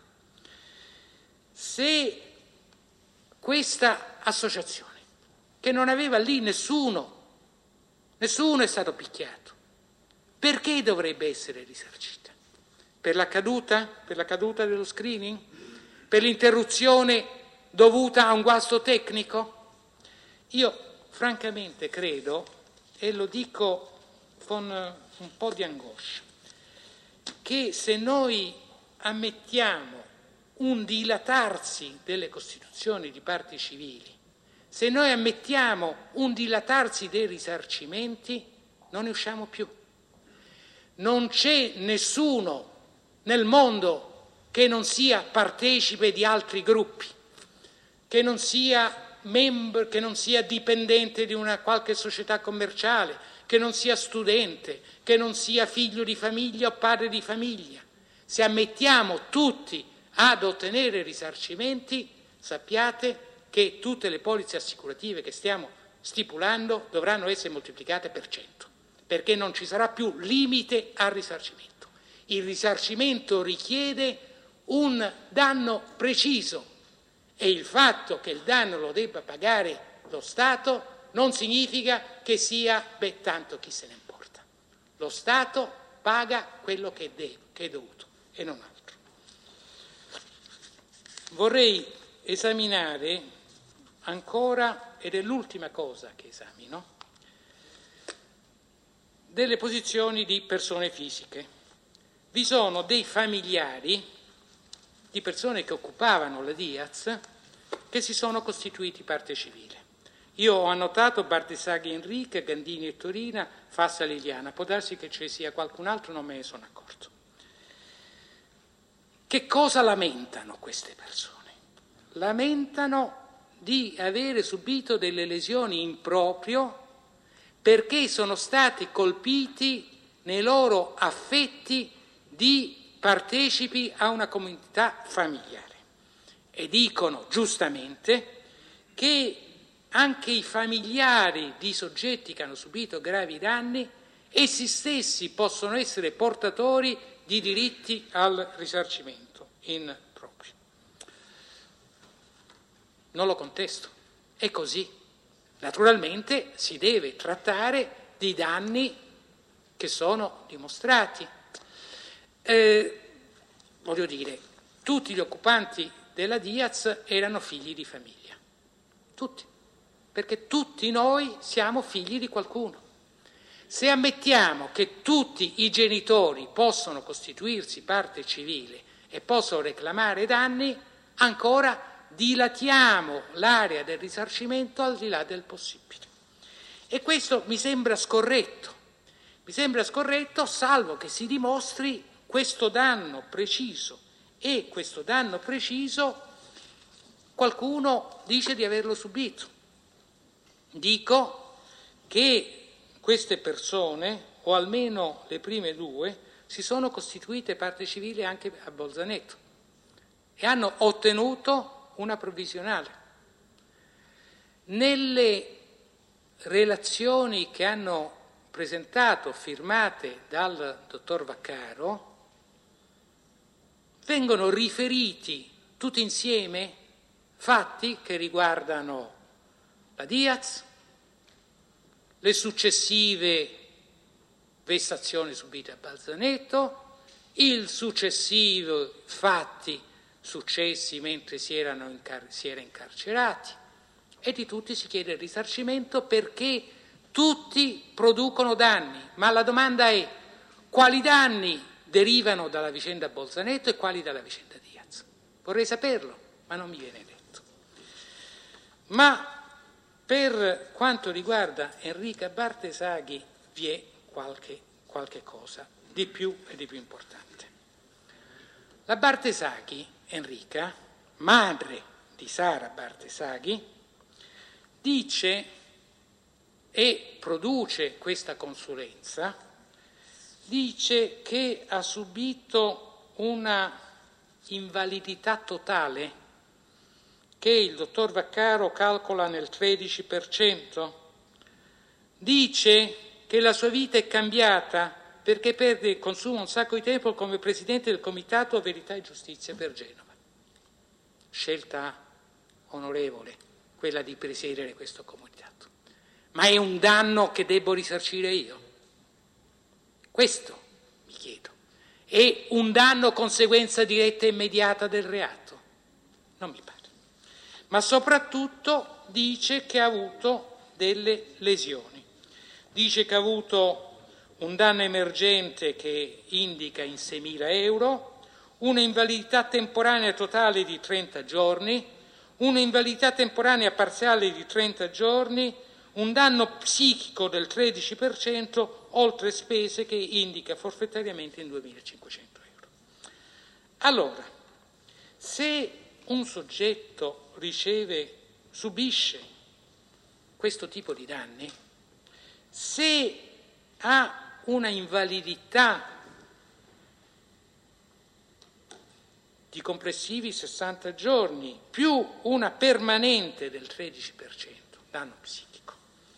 Se questa associazione, che non aveva lì nessuno, nessuno è stato picchiato, perché dovrebbe essere risarcita? Per la caduta? Per la caduta dello screening? Per l'interruzione dovuta a un guasto tecnico? Io francamente credo, e lo dico con un po' di angoscia, che se noi ammettiamo un dilatarsi delle costituzioni di parti civili, se noi ammettiamo un dilatarsi dei risarcimenti, non ne usciamo più. Non c'è nessuno nel mondo che non sia partecipe di altri gruppi, che non sia membro, che non sia dipendente di una qualche società commerciale, che non sia studente, che non sia figlio di famiglia o padre di famiglia. Se ammettiamo tutti ad ottenere risarcimenti, sappiate che tutte le polizze assicurative che stiamo stipulando dovranno essere moltiplicate per cento, perché non ci sarà più limite al risarcimento. Il risarcimento richiede un danno preciso e il fatto che il danno lo debba pagare lo Stato non significa che sia, beh, tanto chi se ne importa. Lo Stato paga quello che è, che è dovuto e non altro. Vorrei esaminare ancora, ed è l'ultima cosa che esamino, delle posizioni di persone fisiche. Vi sono dei familiari di persone che occupavano la Diaz che si sono costituiti parte civile. Io ho annotato Bardesaghi Enrique, Gandini e Torina, Fassa Liliana, può darsi che ci sia qualcun altro, non me ne sono accorto. Che cosa lamentano queste persone? Lamentano di avere subito delle lesioni in proprio perché sono stati colpiti nei loro affetti di partecipi a una comunità familiare e dicono giustamente che anche i familiari di soggetti che hanno subito gravi danni, essi stessi possono essere portatori di diritti al risarcimento in proprio. Non lo contesto, è così. Naturalmente si deve trattare di danni che sono dimostrati. Eh, voglio dire, tutti gli occupanti della Diaz erano figli di famiglia, tutti, perché tutti noi siamo figli di qualcuno. Se ammettiamo che tutti i genitori possono costituirsi parte civile e possono reclamare danni, ancora dilatiamo l'area del risarcimento al di là del possibile. E questo mi sembra scorretto, mi sembra scorretto salvo che si dimostri questo danno preciso e questo danno preciso qualcuno dice di averlo subito. Dico che queste persone, o almeno le prime due, si sono costituite parte civile anche a Bolzaneto e hanno ottenuto una provvisionale. Nelle relazioni che hanno presentato, firmate dal dottor Vaccaro, vengono riferiti tutti insieme fatti che riguardano la Diaz, le successive vessazioni subite a Bolzaneto, il successivo fatti successi mentre si, erano incar- si era incarcerati, e di tutti si chiede il risarcimento perché tutti producono danni, ma la domanda è quali danni derivano dalla vicenda Bolzaneto e quali dalla vicenda Diaz. Vorrei saperlo, ma non mi viene detto. Ma per quanto riguarda Enrica Bartesaghi vi è qualche, qualche cosa di più e di più importante. La Bartesaghi, Enrica, madre di Sara Bartesaghi, dice e produce questa consulenza, dice che ha subito una invalidità totale che il dottor Vaccaro calcola nel tredici per cento, dice che la sua vita è cambiata perché perde, consuma un sacco di tempo come presidente del Comitato Verità e Giustizia per Genova. Scelta onorevole, quella di presiedere questo comitato. Ma è un danno che devo risarcire io? Questo mi chiedo. È un danno conseguenza diretta e immediata del reato? Non mi pare. Ma soprattutto dice che ha avuto delle lesioni. Dice che ha avuto un danno emergente che indica in seimila euro, una invalidità temporanea totale di trenta giorni, una invalidità temporanea parziale di trenta giorni, un danno psichico del tredici per cento, oltre spese che indica forfettariamente in duemilacinquecento euro. Allora, se un soggetto riceve, subisce questo tipo di danni, se ha una invalidità di complessivi sessanta giorni più una permanente del tredici per cento, danno psichico,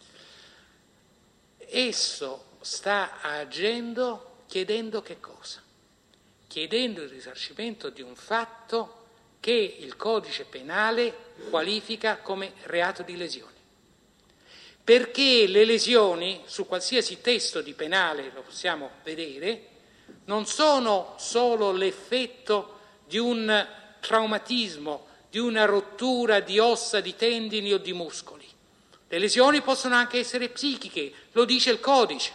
esso sta agendo chiedendo che cosa? Chiedendo il risarcimento di un fatto che il codice penale qualifica come reato di lesioni. Perché le lesioni, su qualsiasi testo di penale lo possiamo vedere, non sono solo l'effetto di un traumatismo, di una rottura di ossa, di tendini o di muscoli. Le lesioni possono anche essere psichiche, lo dice il codice.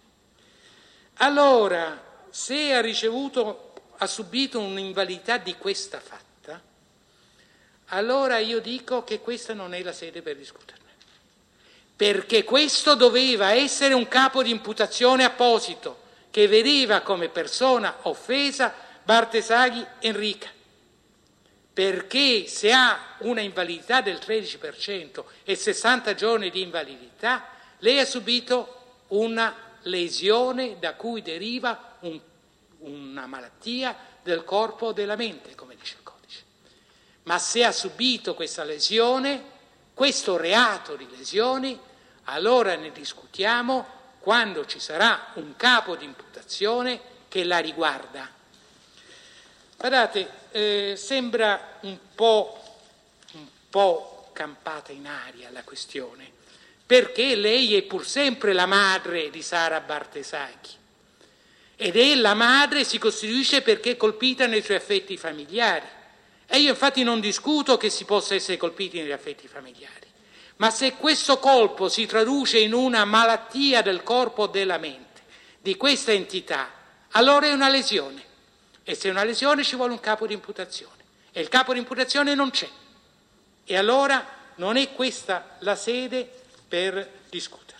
Allora, se ha ricevuto, ha subito un'invalidità di questa fatta, allora io dico che questa non è la sede per discuterne. Perché questo doveva essere un capo di imputazione apposito che vedeva come persona offesa Bartesaghi Enrica. Perché se ha una invalidità del tredici per cento e sessanta giorni di invalidità, lei ha subito una lesione da cui deriva un, una malattia del corpo o della mente, come dice il codice. Ma se ha subito questa lesione, questo reato di lesioni, allora ne discutiamo quando ci sarà un capo di imputazione che la riguarda. Guardate, eh, sembra un po', un po' campata in aria la questione, perché lei è pur sempre la madre di Sara Bartesaghi ed è la madre, si costituisce perché è colpita nei suoi affetti familiari. E io infatti non discuto che si possa essere colpiti negli affetti familiari, ma se questo colpo si traduce in una malattia del corpo o della mente di questa entità, allora è una lesione. E se è una lesione ci vuole un capo di imputazione. E il capo di imputazione non c'è. E allora non è questa la sede per discuterne.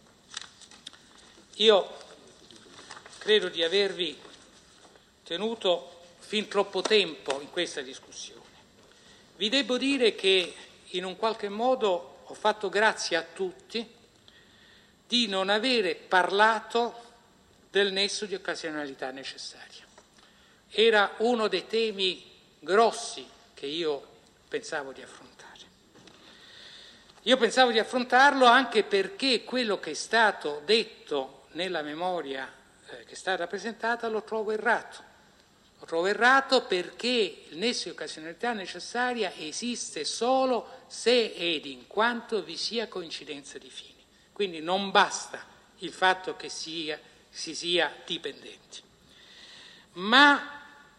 Io credo di avervi tenuto fin troppo tempo in questa discussione. Vi devo dire che in un qualche modo ho fatto grazie a tutti di non avere parlato del nesso di occasionalità necessaria. Era uno dei temi grossi che io pensavo di affrontare. Io pensavo di affrontarlo anche perché quello che è stato detto nella memoria eh, che è stata presentata lo trovo errato. Lo trovo errato perché il nesso di occasionalità necessaria esiste solo se ed in quanto vi sia coincidenza di fini. Quindi non basta il fatto che sia, si sia dipendenti. Ma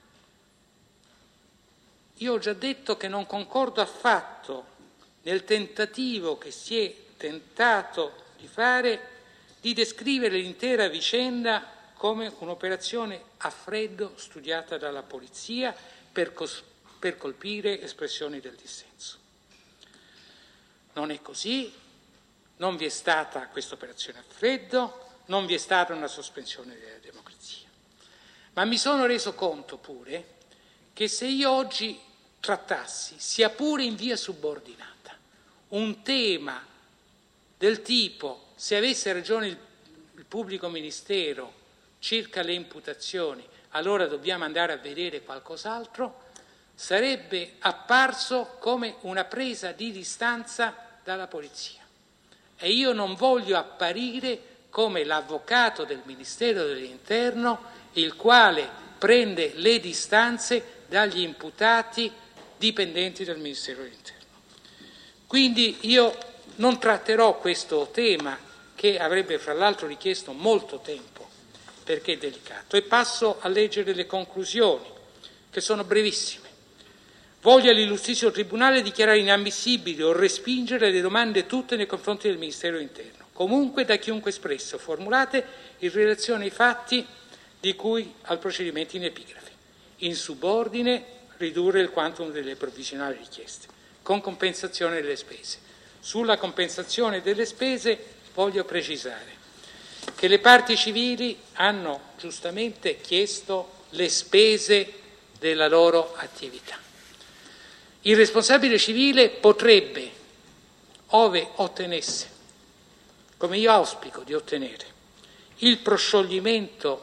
io ho già detto che non concordo affatto nel tentativo che si è tentato di fare di descrivere l'intera vicenda come un'operazione a freddo studiata dalla polizia per, cos- per colpire espressioni del dissenso. Non è così, non vi è stata questa operazione a freddo, non vi è stata una sospensione della democrazia. Ma mi sono reso conto pure che se io oggi trattassi, sia pure in via subordinata, un tema del tipo se avesse ragione il, il pubblico ministero circa le imputazioni, allora dobbiamo andare a vedere qualcos'altro, sarebbe apparso come una presa di distanza dalla polizia. E io non voglio apparire come l'avvocato del Ministero dell'Interno, il quale prende le distanze dagli imputati dipendenti dal Ministero dell'Interno. Quindi io non tratterò questo tema, che avrebbe fra l'altro richiesto molto tempo, perché è delicato, e passo a leggere le conclusioni, che sono brevissime. Voglio all'Illustrissimo Tribunale dichiarare inammissibili o respingere le domande tutte nei confronti del Ministero dell'Interno, comunque da chiunque espresso, formulate in relazione ai fatti di cui al procedimento in epigrafe. In subordine, ridurre il quantum delle provvisionali richieste, con compensazione delle spese. Sulla compensazione delle spese voglio precisare che le parti civili hanno giustamente chiesto le spese della loro attività. Il responsabile civile potrebbe, ove ottenesse, come io auspico di ottenere, il proscioglimento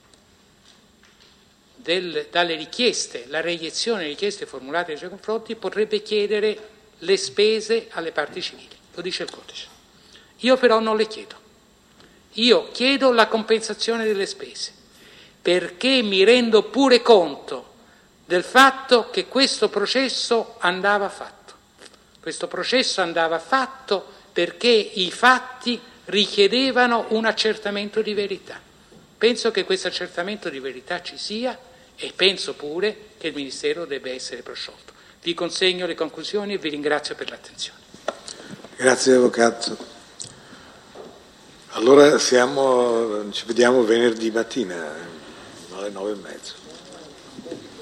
del, dalle richieste, la reiezione delle richieste formulate nei suoi confronti, potrebbe chiedere le spese alle parti civili, lo dice il codice. Io però non le chiedo. Io chiedo la compensazione delle spese, perché mi rendo pure conto del fatto che questo processo andava fatto. Questo processo andava fatto perché i fatti richiedevano un accertamento di verità. Penso che questo accertamento di verità ci sia e penso pure che il Ministero debba essere prosciolto. Vi consegno le conclusioni e vi ringrazio per l'attenzione. Grazie Avvocato. Allora siamo, ci vediamo venerdì mattina alle nove e mezzo.